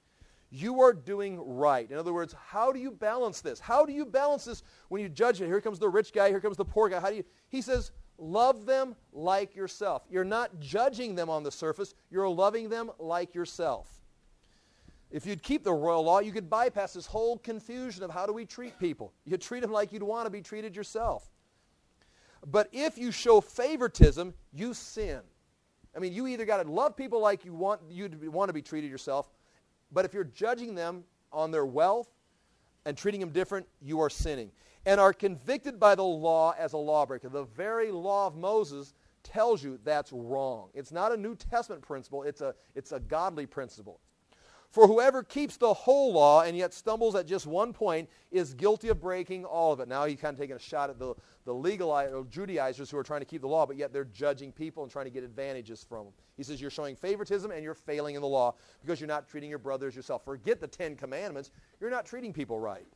You are doing right. In other words, how do you balance this? How do you balance this when you judge it? Here comes the rich guy, here comes the poor guy. How do you? He says, love them like yourself. You're not judging them on the surface. You're loving them like yourself. If you'd keep the royal law, you could bypass this whole confusion of how do we treat people. You treat them like you'd want to be treated yourself. But if you show favoritism, you sin. I mean, you either got to love people like you want, you to want to be treated yourself, but if you're judging them on their wealth and treating them different, you are sinning. And are convicted by the law as a lawbreaker. The very law of Moses tells you that's wrong. It's not a New Testament principle. It's a, it's a godly principle. For whoever keeps the whole law and yet stumbles at just one point is guilty of breaking all of it. Now he's kind of taking a shot at the, the legal or Judaizers who are trying to keep the law, but yet they're judging people and trying to get advantages from them. He says you're showing favoritism and you're failing in the law because you're not treating your brother as yourself. Forget the Ten Commandments. You're not treating people right.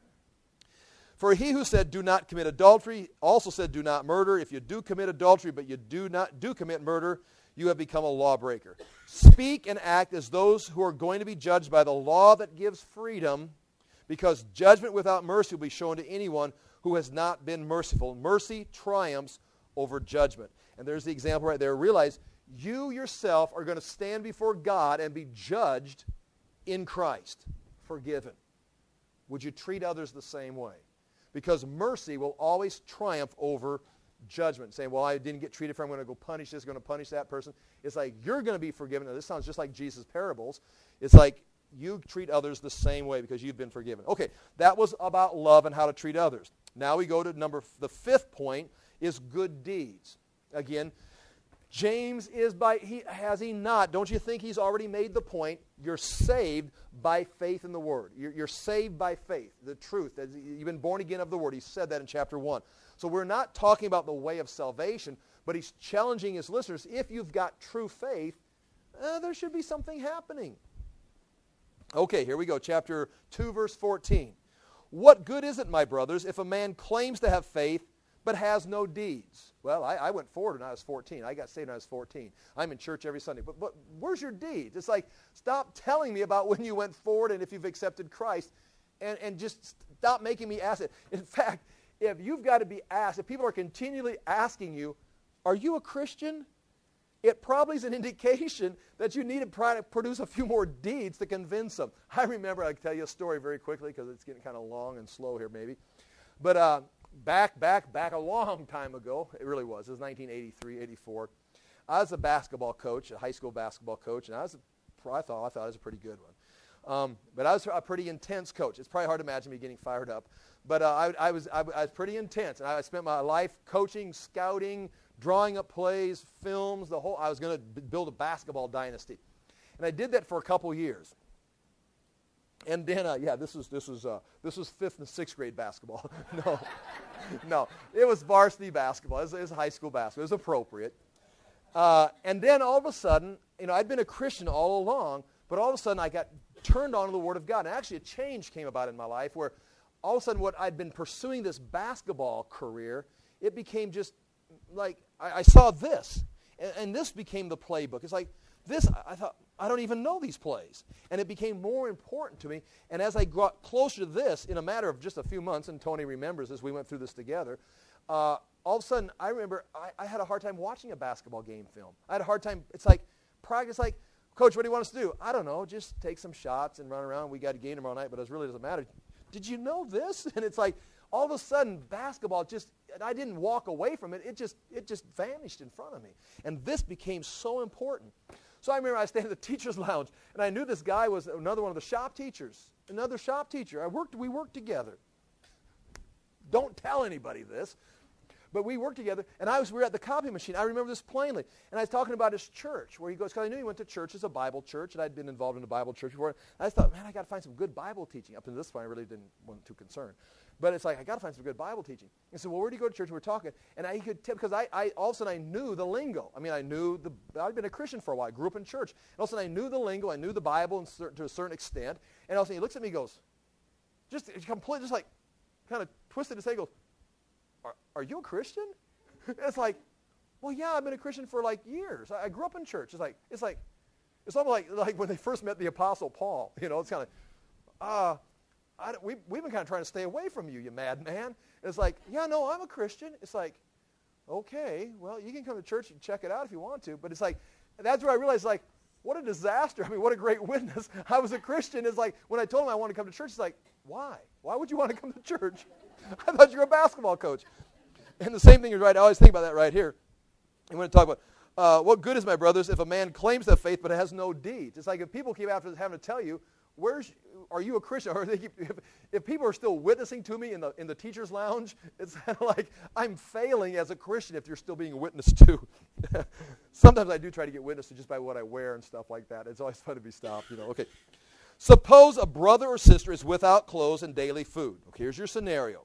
For he who said, do not commit adultery, also said, do not murder. If you do commit adultery, but you do not do commit murder, you have become a lawbreaker. Speak and act as those who are going to be judged by the law that gives freedom, because judgment without mercy will be shown to anyone who has not been merciful. Mercy triumphs over judgment. And there's the example right there. Realize you yourself are going to stand before God and be judged in Christ, forgiven. Would you treat others the same way? Because mercy will always triumph over judgment. Saying, well, I didn't get treated fair, I'm going to go punish this, going to punish that person. It's like you're going to be forgiven. Now, this sounds just like Jesus' parables. It's like you treat others the same way because you've been forgiven. Okay, that was about love and how to treat others. Now we go to number, the fifth point is good deeds. Again, James is by, he has he not? Don't you think he's already made the point? You're saved by faith in the Word. You're, you're saved by faith, the truth. You've been born again of the Word. He said that in chapter one. So we're not talking about the way of salvation, but he's challenging his listeners. If you've got true faith, uh, there should be something happening. Okay, here we go. Chapter two, verse fourteen. What good is it, my brothers, if a man claims to have faith but has no deeds? Well, I, I went forward when I was fourteen. I got saved when I was fourteen. I'm in church every Sunday. But, but where's your deeds? It's like, stop telling me about when you went forward and if you've accepted Christ, and, and just stop making me ask it. In fact, if you've got to be asked, if people are continually asking you, are you a Christian? It probably is an indication that you need to try to produce a few more deeds to convince them. I remember, I'll tell you a story very quickly because it's getting kind of long and slow here maybe. But uh, back, back, back a long time ago, it really was, it was nineteen eighty-three, eighty-four. I was a basketball coach, a high school basketball coach, and I was, a, I thought, I thought I was a pretty good one. Um, but I was a pretty intense coach. It's probably hard to imagine me getting fired up. But uh, I, I, was, I, I was pretty intense, and I spent my life coaching, scouting, drawing up plays, films, the whole, I was going to b- build a basketball dynasty. And I did that for a couple years. And then, uh, yeah, this was this was uh, this was fifth and sixth grade basketball. no, no, it was varsity basketball. It was, it was high school basketball. It was appropriate. Uh, and then all of a sudden, you know, I'd been a Christian all along, but all of a sudden I got turned on to the Word of God. And actually, a change came about in my life where all of a sudden, what I'd been pursuing this basketball career, it became just like I, I saw this, and, and this became the playbook. It's like this. I thought, I don't even know these plays. And it became more important to me. And as I got closer to this, in a matter of just a few months, and Tony remembers this, we went through this together, uh, all of a sudden, I remember I, I had a hard time watching a basketball game film. I had a hard time. It's like practice, like, Coach, what do you want us to do? I don't know, just take some shots and run around. We got a game tomorrow night, but it really doesn't matter. Did you know this? And it's like, all of a sudden, basketball just, I didn't walk away from it. It just, it just vanished in front of me. And this became so important. So I remember I stayed in the teacher's lounge, and I knew this guy was another one of the shop teachers, another shop teacher. I worked, we worked together. Don't tell anybody this, but we worked together, and I was, we were at the copy machine. I remember this plainly. And I was talking about his church, where he goes, because I knew he went to church as a Bible church, and I'd been involved in a Bible church before. And I just thought, man, I got to find some good Bible teaching. Up to this point, I really didn't want too concerned. But it's like, I got to find some good Bible teaching. And so, well, where do you go to church? We were talking. And I could tell, because I, I, all of a sudden I knew the lingo. I mean, I knew, the, I'd been a Christian for a while. I grew up in church. And all of a sudden I knew the lingo. I knew the Bible in certain, to a certain extent. And all of a sudden he looks at me and goes, just completely, just like, kind of twisted his head, goes, are, are you a Christian? And it's like, well, yeah, I've been a Christian for like years. I, I grew up in church. It's like, it's like, it's almost like, like when they first met the Apostle Paul. You know, it's kind of, uh, I we, we've been kind of trying to stay away from you, you madman. It's like, yeah, no, I'm a Christian. It's like, okay, well, you can come to church and check it out if you want to. But it's like, that's where I realized, like, what a disaster. I mean, what a great witness. I was a Christian. It's like, when I told him I wanted to come to church, it's like, why? Why would you want to come to church? I thought you were a basketball coach. And the same thing is right. I always think about that right here. And we're going to talk about, uh, what good is, my brothers, if a man claims to have faith but has no deeds? It's like if people keep after having to tell you, where's, are you a Christian? Or they keep, if, if people are still witnessing to me in the in the teacher's lounge, it's kind of like I'm failing as a Christian if you're still being witnessed to. Sometimes I do try to get witnessed to just by what I wear and stuff like that. It's always fun to be stopped, you know. Okay. Suppose a brother or sister is without clothes and daily food. Okay, here's your scenario.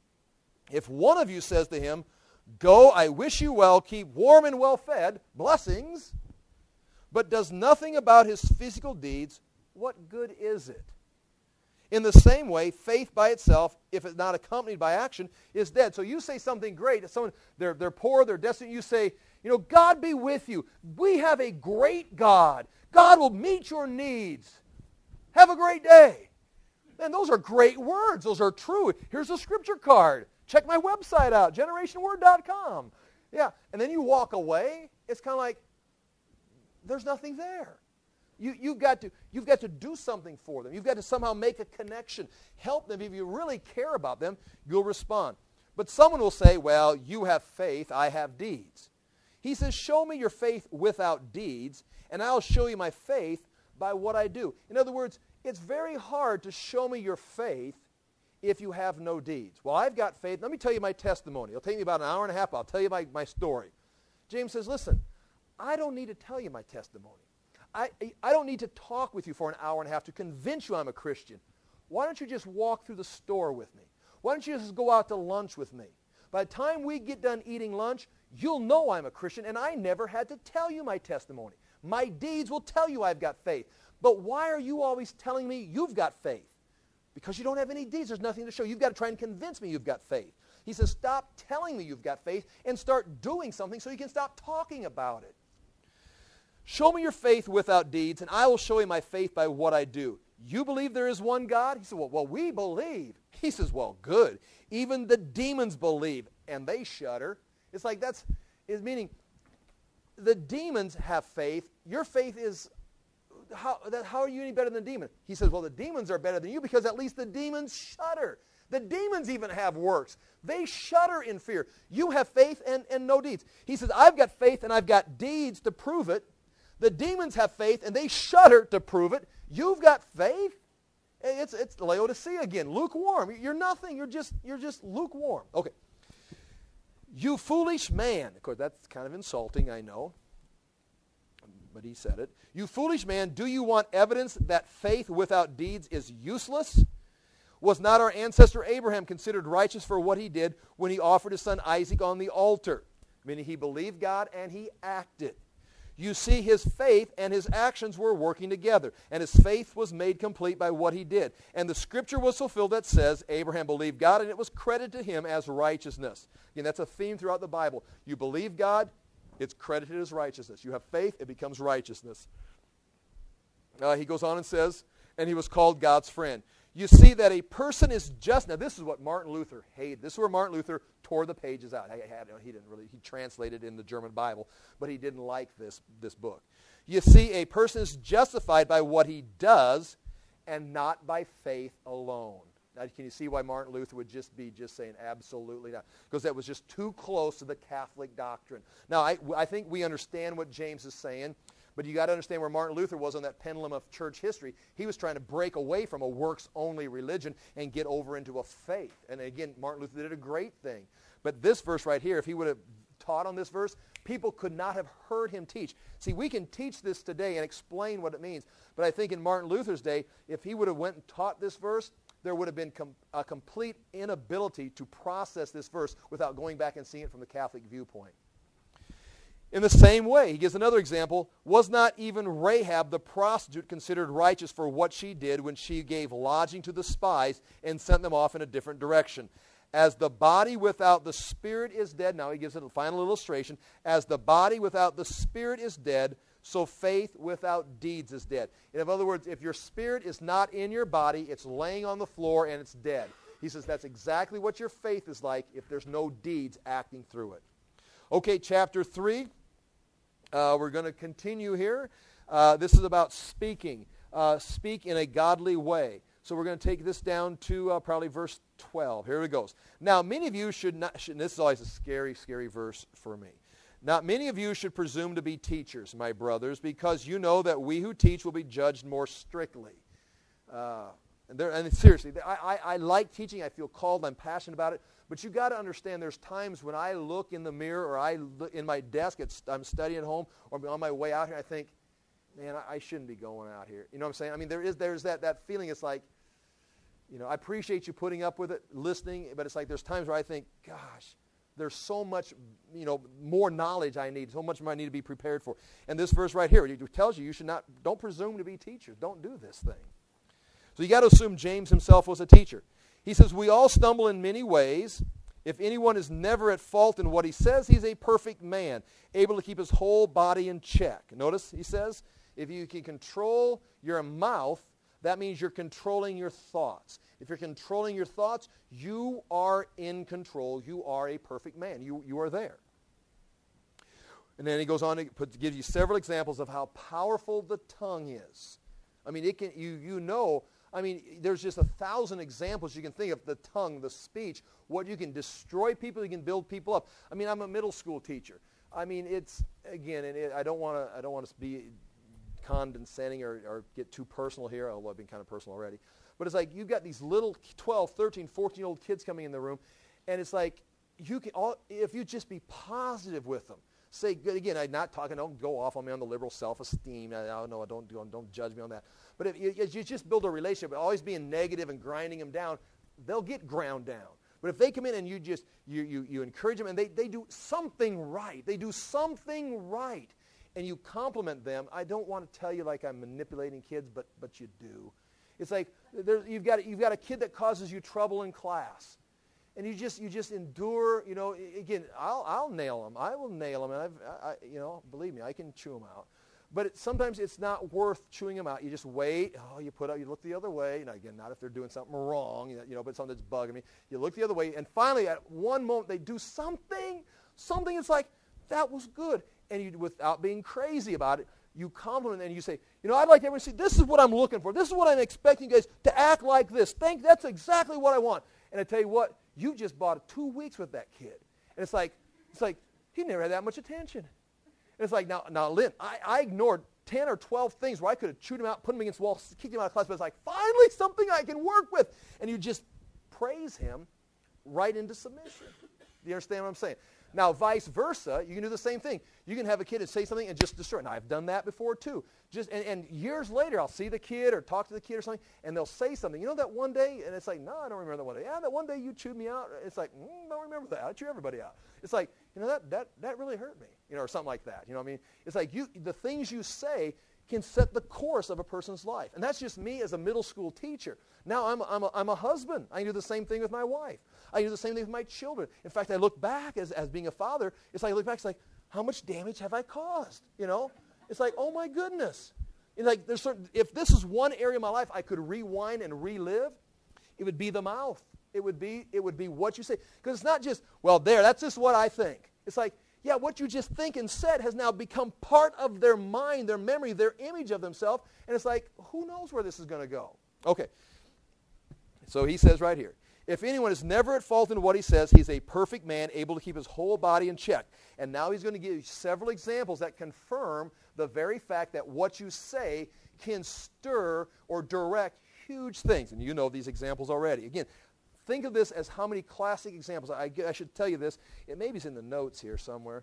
If one of you says to him, go, I wish you well, keep warm and well fed, blessings, but does nothing about his physical deeds, what good is it? In the same way, faith by itself, if it's not accompanied by action, is dead. So you say something great. If someone, they're, they're poor, they're destitute, you say, you know, God be with you. We have a great God. God will meet your needs. Have a great day. Man, those are great words. Those are true. Here's a scripture card. Check my website out, generation word dot com. Yeah, and then you walk away. It's kind of like there's nothing there. You, you've, got to, you've got to do something for them. You've got to somehow make a connection. Help them. If you really care about them, you'll respond. But someone will say, well, you have faith, I have deeds. He says, show me your faith without deeds, and I'll show you my faith by what I do. In other words, it's very hard to show me your faith if you have no deeds. Well, I've got faith. Let me tell you my testimony. It'll take me about an hour and a half. I'll tell you my, my story. James says, listen, I don't need to tell you my testimony. I, I don't need to talk with you for an hour and a half to convince you I'm a Christian. Why don't you just walk through the store with me? Why don't you just go out to lunch with me? By the time we get done eating lunch, you'll know I'm a Christian, and I never had to tell you my testimony. My deeds will tell you I've got faith. But why are you always telling me you've got faith? Because you don't have any deeds. There's nothing to show. You've got to try and convince me you've got faith. He says, stop telling me you've got faith and start doing something so you can stop talking about it. Show me your faith without deeds, and I will show you my faith by what I do. You believe there is one God? He said, well, well, we believe. He says, well, good. Even the demons believe, and they shudder. It's like that's, is meaning the demons have faith. Your faith is, how, that, how are you any better than the demon? He says, well, the demons are better than you because at least the demons shudder. The demons even have works. They shudder in fear. You have faith and, and no deeds. He says, I've got faith and I've got deeds to prove it. The demons have faith and they shudder to prove it. You've got faith? It's, it's Laodicea again, lukewarm. You're nothing. You're just, you're just lukewarm. Okay. You foolish man. Of course, that's kind of insulting, I know. But he said it. You foolish man, do you want evidence that faith without deeds is useless? Was not our ancestor Abraham considered righteous for what he did when he offered his son Isaac on the altar? Meaning he believed God and he acted. You see, his faith and his actions were working together, and his faith was made complete by what he did. And the scripture was fulfilled that says, Abraham believed God, and it was credited to him as righteousness. Again, that's a theme throughout the Bible. You believe God, it's credited as righteousness. You have faith, it becomes righteousness. Uh, he goes on and says, and he was called God's friend. You see that a person is just, now this is what Martin Luther hated. This is where Martin Luther tore the pages out. I had, he didn't really, he translated in the German Bible, but he didn't like this, this book. You see, a person is justified by what he does and not by faith alone. Now, can you see why Martin Luther would just be just saying absolutely not? Because that was just too close to the Catholic doctrine. Now, I, I think we understand what James is saying, but you got to understand where Martin Luther was on that pendulum of church history. He was trying to break away from a works-only religion and get over into a faith. And again, Martin Luther did a great thing. But this verse right here, if he would have taught on this verse, people could not have heard him teach. See, we can teach this today and explain what it means. But I think in Martin Luther's day, if he would have went and taught this verse, there would have been com- a complete inability to process this verse without going back and seeing it from the Catholic viewpoint. In the same way, he gives another example, was not even Rahab the prostitute considered righteous for what she did when she gave lodging to the spies and sent them off in a different direction? As the body without the spirit is dead, now he gives it a final illustration, as the body without the spirit is dead, so faith without deeds is dead. In other words, if your spirit is not in your body, it's laying on the floor and it's dead. He says that's exactly what your faith is like if there's no deeds acting through it. Okay, chapter three. Uh, we're going to continue here. Uh, this is about speaking. Uh, speak in a godly way. So we're going to take this down to uh, probably verse twelve. Here it goes. Now, many of you should not, should, this is always a scary, scary verse for me. Not many of you should presume to be teachers, my brothers, because you know that we who teach will be judged more strictly. Uh, and, there, and seriously, I, I, I like teaching. I feel called. I'm passionate about it. But you got to understand there's times when I look in the mirror or I look in my desk, it's, I'm studying at home, or on my way out here, I think, man, I, I shouldn't be going out here. You know what I'm saying? I mean, there is there's that, that feeling. It's like, you know, I appreciate you putting up with it, listening, but it's like there's times where I think, gosh, there's so much, you know, more knowledge I need, so much more I need to be prepared for. And this verse right here, it tells you you should not, don't presume to be teachers. Don't do this thing. So you got to assume James himself was a teacher. He says, we all stumble in many ways. If anyone is never at fault in what he says, he's a perfect man, able to keep his whole body in check. Notice he says, if you can control your mouth, that means you're controlling your thoughts. If you're controlling your thoughts, you are in control. You are a perfect man. You, you are there. And then he goes on to, put, to give you several examples of how powerful the tongue is. I mean, it can you you know, I mean, there's just a thousand examples you can think of, the tongue, the speech, what you can destroy people, you can build people up. I mean, I'm a middle school teacher. I mean, it's, again, and it, I don't want to I don't want to be condescending or, or get too personal here, although I've been kind of personal already. But it's like you've got these little twelve, thirteen, fourteen-year-old kids coming in the room, and it's like you can all, if you just be positive with them, say good. Again, I'm not talking, don't go off on me on the liberal self-esteem. I, I know, don't, don't, don't judge me on that. But if you, if you just build a relationship, always being negative and grinding them down, they'll get ground down. But if they come in and you just, you, you, you encourage them and they, they do something right, they do something right, and you compliment them, I don't want to tell you like I'm manipulating kids, but, but you do. It's like there, you've, got, you've got a kid that causes you trouble in class. And you just you just endure, you know, again, I'll, I'll nail them. I will nail them. And, I've, I, you know, believe me, I can chew them out. But it, sometimes it's not worth chewing them out. You just wait. Oh, you put out, you look the other way. And again, not if they're doing something wrong, you know, but something that's bugging me. You look the other way. And finally, at one moment, they do something, something that's like, that was good. And you, without being crazy about it, you compliment and you say, you know, I'd like everyone to see, this is what I'm looking for. This is what I'm expecting you guys to act like this. Think that's exactly what I want. And I tell you what, you just bought two weeks with that kid. And it's like, it's like, he never had that much attention. And it's like, now, now Lynn, I, I ignored ten or twelve things where I could have chewed him out, put him against the wall, kicked him out of class, but it's like, finally something I can work with. And you just praise him right into submission. Do you understand what I'm saying? Now, vice versa, you can do the same thing. You can have a kid and say something and just destroy it. Now, I've done that before, too. Just and, and years later, I'll see the kid or talk to the kid or something, and they'll say something. You know that one day? And it's like, no, I don't remember that one day. Yeah, that one day you chewed me out. It's like, mm, don't remember that. I chew everybody out. It's like, you know, that, that, that really hurt me, you know, or something like that. You know what I mean? It's like you, the things you say can set the course of a person's life. And that's just me as a middle school teacher. Now I'm, I'm, a, I'm a husband. I do the same thing with my wife. I do the same thing with my children. In fact, I look back as, as being a father. It's like I look back, it's like, how much damage have I caused? You know? It's like, oh my goodness. It's like there's certain, if this is one area of my life I could rewind and relive, it would be the mouth. It would be, it would be what you say. Because it's not just, well, there, that's just what I think. It's like, yeah, what you just think and said has now become part of their mind, their memory, their image of themselves. And it's like, who knows where this is going to go? Okay. So he says right here, if anyone is never at fault in what he says, he's a perfect man, able to keep his whole body in check. And now he's going to give you several examples that confirm the very fact that what you say can stir or direct huge things. And you know these examples already. Again, think of this as how many classic examples. I, I should tell you this. It maybe is in the notes here somewhere.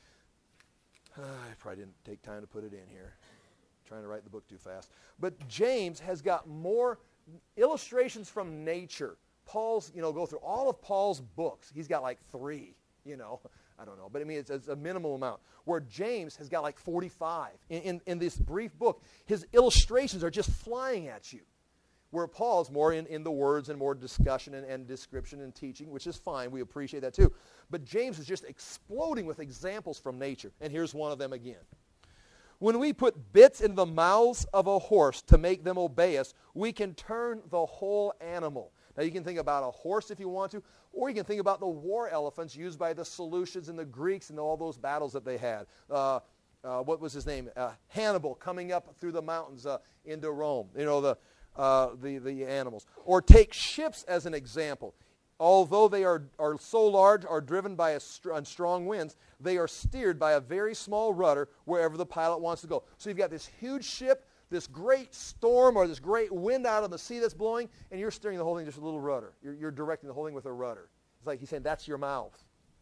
Uh, I probably didn't take time to put it in here. I'm trying to write the book too fast. But James has got more illustrations from nature. Paul's, you know, go through all of Paul's books. He's got like three, you know. I don't know. But I mean, it's, it's a minimal amount. Where James has got like forty-five. In, in, in this brief book, his illustrations are just flying at you. Where Paul's more in, in the words and more discussion and, and description and teaching, which is fine. We appreciate that too. But James is just exploding with examples from nature. And here's one of them again. When we put bits in the mouths of a horse to make them obey us, we can turn the whole animal. Now, you can think about a horse if you want to, or you can think about the war elephants used by the Seleucids and the Greeks in all those battles that they had. Uh, uh, what was his name? Uh, Hannibal coming up through the mountains uh, into Rome. You know, the, uh, the, the animals. Or take ships as an example. Although they are, are so large, are driven by a str- on strong winds, they are steered by a very small rudder wherever the pilot wants to go. So you've got this huge ship, this great storm or this great wind out of the sea that's blowing, and you're steering the whole thing just a little rudder. You're, you're directing the whole thing with a rudder. It's like he's saying, that's your mouth.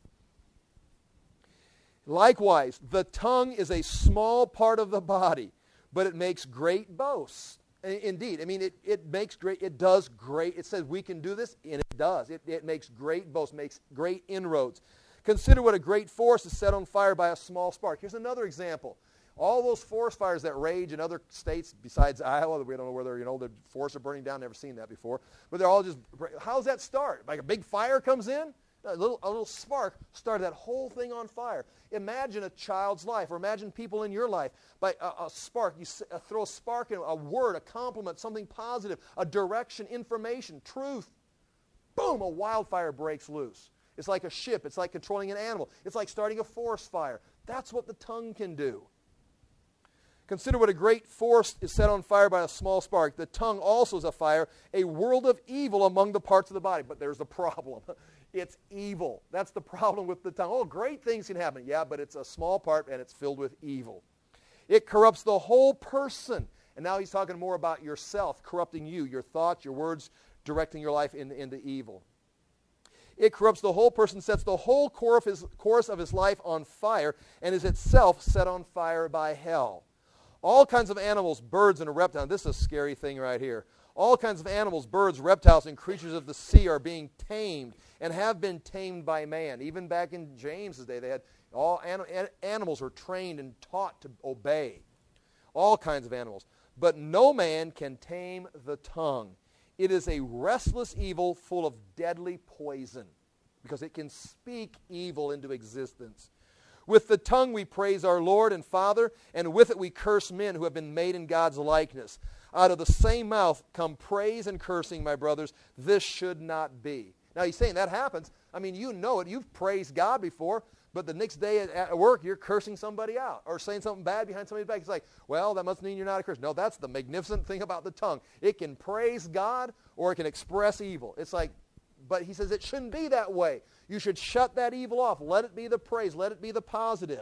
Likewise, the tongue is a small part of the body, but it makes great boasts. Indeed, I mean, it, it makes great, it does great. It says we can do this, and it does. It, it makes great boasts, makes great inroads. Consider what a great forest is set on fire by a small spark. Here's another example. All those forest fires that rage in other states besides Iowa, we don't know whether, you know, the forests are burning down, never seen that before. But they're all just, how does that start? Like a big fire comes in? A little, a little spark started that whole thing on fire. Imagine a child's life, or imagine people in your life. By a, a spark, you s- uh, throw a spark in, a word, a compliment, something positive, a direction, information, truth. Boom, a wildfire breaks loose. It's like a ship. It's like controlling an animal. It's like starting a forest fire. That's what the tongue can do. Consider what a great forest is set on fire by a small spark. The tongue also is a fire, a world of evil among the parts of the body. But there's the problem. It's evil. That's the problem with the tongue. Oh, great things can happen. Yeah, but it's a small part and it's filled with evil. It corrupts the whole person. And now he's talking more about yourself, corrupting you, your thoughts, your words, directing your life in, into evil. It corrupts the whole person, sets the whole core of his, course of his life on fire, and is itself set on fire by hell. All kinds of animals, birds, and reptiles. This is a scary thing right here. All kinds of animals, birds, reptiles, and creatures of the sea are being tamed and have been tamed by man. Even back in James's day, they had all an, an, animals were trained and taught to obey. All kinds of animals. But no man can tame the tongue. It is a restless evil full of deadly poison, because it can speak evil into existence. With the tongue we praise our Lord and Father, and with it we curse men who have been made in God's likeness. Out of the same mouth come praise and cursing, my brothers. This should not be. Now he's saying that happens. I mean, you know it. You've praised God before, but the next day at, at work you're cursing somebody out or saying something bad behind somebody's back. It's like, well, that must mean you're not a Christian. No, that's the magnificent thing about the tongue. It can praise God or it can express evil. It's like, but he says it shouldn't be that way. You should shut that evil off. Let it be the praise. Let it be the positive.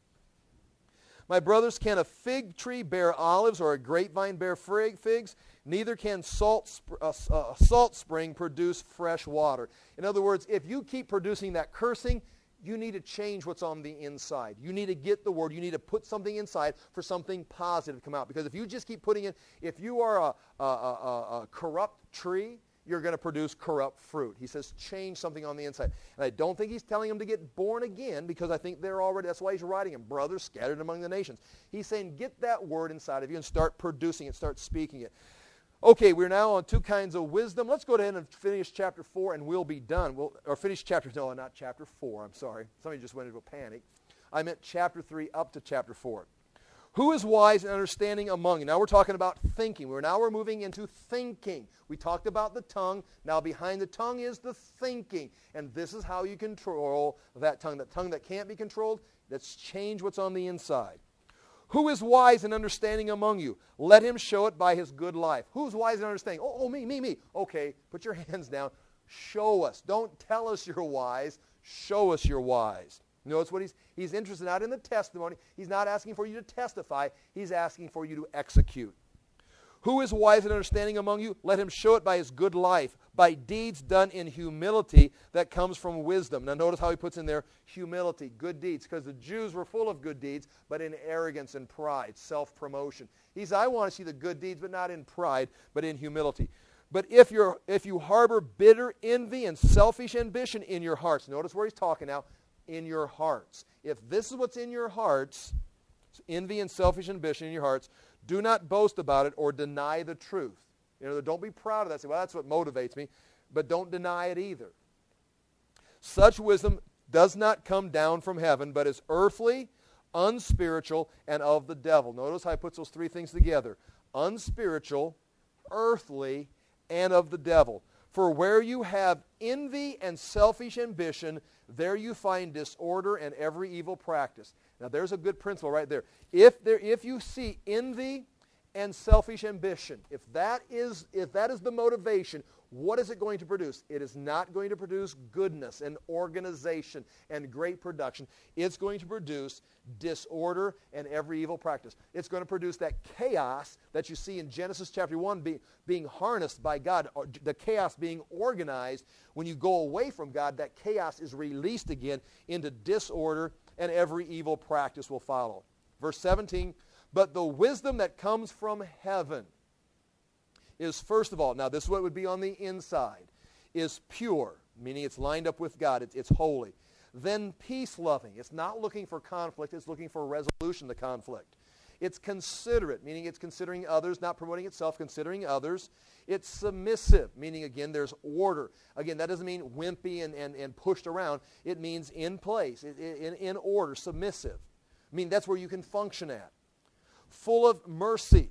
My brothers, can a fig tree bear olives or a grapevine bear figs? Neither can salt sp- uh, uh, salt spring produce fresh water. In other words, if you keep producing that cursing, you need to change what's on the inside. You need to get the word. You need to put something inside for something positive to come out. Because if you just keep putting in, if you are a, a, a, a corrupt tree, you're going to produce corrupt fruit. He says change something on the inside. And I don't think he's telling them to get born again, because I think they're already, that's why he's writing them, brothers scattered among the nations. He's saying get that word inside of you and start producing it, start speaking it. Okay, we're now on two kinds of wisdom. Let's go ahead and finish chapter four and we'll be done. We'll, or finish chapter, no, not chapter four, I'm sorry. Somebody just went into a panic. I meant chapter three up to chapter four. Who is wise and understanding among you? Now we're talking about thinking. We're now we're moving into thinking. We talked about the tongue. Now behind the tongue is the thinking. And this is how you control that tongue. That tongue that can't be controlled, let's change what's on the inside. Who is wise and understanding among you? Let him show it by his good life. Who's wise and understanding? Oh, oh, me, me, me. Okay, put your hands down. Show us. Don't tell us you're wise. Show us you're wise. Notice what he's, he's interested not in the testimony. He's not asking for you to testify. He's asking for you to execute. Who is wise and understanding among you? Let him show it by his good life, by deeds done in humility that comes from wisdom. Now notice how he puts in there humility, good deeds, because the Jews were full of good deeds, but in arrogance and pride, self-promotion. He says, I want to see the good deeds, but not in pride, but in humility. But if you're if you harbor bitter envy and selfish ambition in your hearts, notice where he's talking now, in your hearts. If this is what's in your hearts, envy and selfish ambition in your hearts, do not boast about it or deny the truth. You know, don't be proud of that. Say, well, that's what motivates me. But don't deny it either. Such wisdom does not come down from heaven, but is earthly, unspiritual, and of the devil. Notice how he puts those three things together. Unspiritual, earthly, and of the devil. For where you have envy and selfish ambition, there you find disorder and every evil practice. Now there's a good principle right there. If there, if you see envy and selfish ambition, if that is if that is the motivation, what is it going to produce? It is not going to produce goodness and organization and great production. It's going to produce disorder and every evil practice. It's going to produce that chaos that you see in Genesis chapter one be, being harnessed by God, or the chaos being organized. When you go away from God, that chaos is released again into disorder, and every evil practice will follow. Verse seventeen, but the wisdom that comes from heaven is first of all, now this is what would be on the inside, is pure, meaning it's lined up with God, it's, it's holy. Then peace-loving. It's not looking for conflict, it's looking for a resolution to conflict. It's considerate, meaning it's considering others, not promoting itself, considering others. It's submissive, meaning, again, there's order. Again, that doesn't mean wimpy and, and, and pushed around. It means in place, in, in order, submissive. I mean, that's where you can function at. Full of mercy,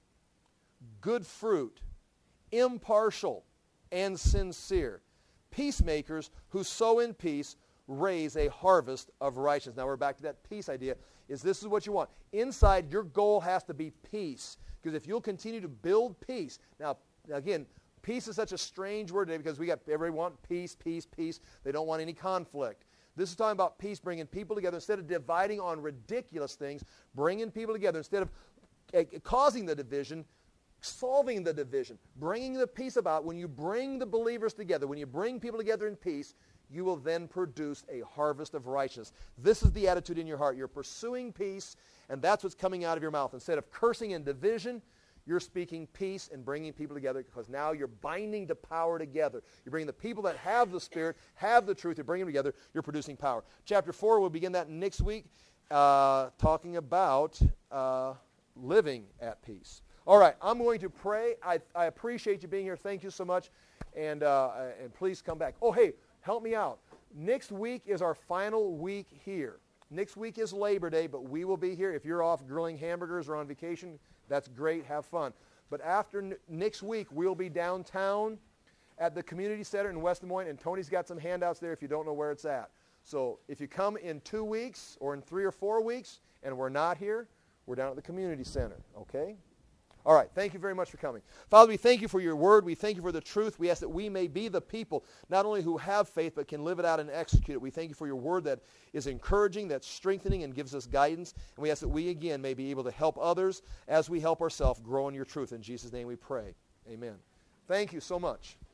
good fruit, impartial, and sincere. Peacemakers who sow in peace raise a harvest of righteousness. Now we're back to that peace idea. Is this is what you want. Inside, your goal has to be peace. Because if you'll continue to build peace. Now, again, peace is such a strange word today because we got everybody want peace, peace, peace. They don't want any conflict. This is talking about peace, bringing people together. Instead of dividing on ridiculous things, bringing people together. Instead of uh, causing the division, solving the division, bringing the peace about. When you bring the believers together, when you bring people together in peace, you will then produce a harvest of righteousness. This is the attitude in your heart. You're pursuing peace, and that's what's coming out of your mouth. Instead of cursing and division, you're speaking peace and bringing people together, because now you're binding to power together. You're bringing the people that have the Spirit, have the truth, you're bringing them together, you're producing power. Chapter four, we'll begin that next week, uh, talking about uh, living at peace. All right, I'm going to pray. I, I appreciate you being here. Thank you so much, and, uh, and please come back. Oh, hey, help me out. Next week is our final week here. Next week is Labor Day, but we will be here. If you're off grilling hamburgers or on vacation, that's great. Have fun. But after n- next week, we'll be downtown at the community center in West Des Moines, and Tony's got some handouts there if you don't know where it's at. So if you come in two weeks or in three or four weeks and we're not here, we're down at the community center, okay? All right, thank you very much for coming. Father, we thank you for your word. We thank you for the truth. We ask that we may be the people not only who have faith but can live it out and execute it. We thank you for your word that is encouraging, that's strengthening, and gives us guidance. And we ask that we, again, may be able to help others as we help ourselves grow in your truth. In Jesus' name we pray. Amen. Thank you so much.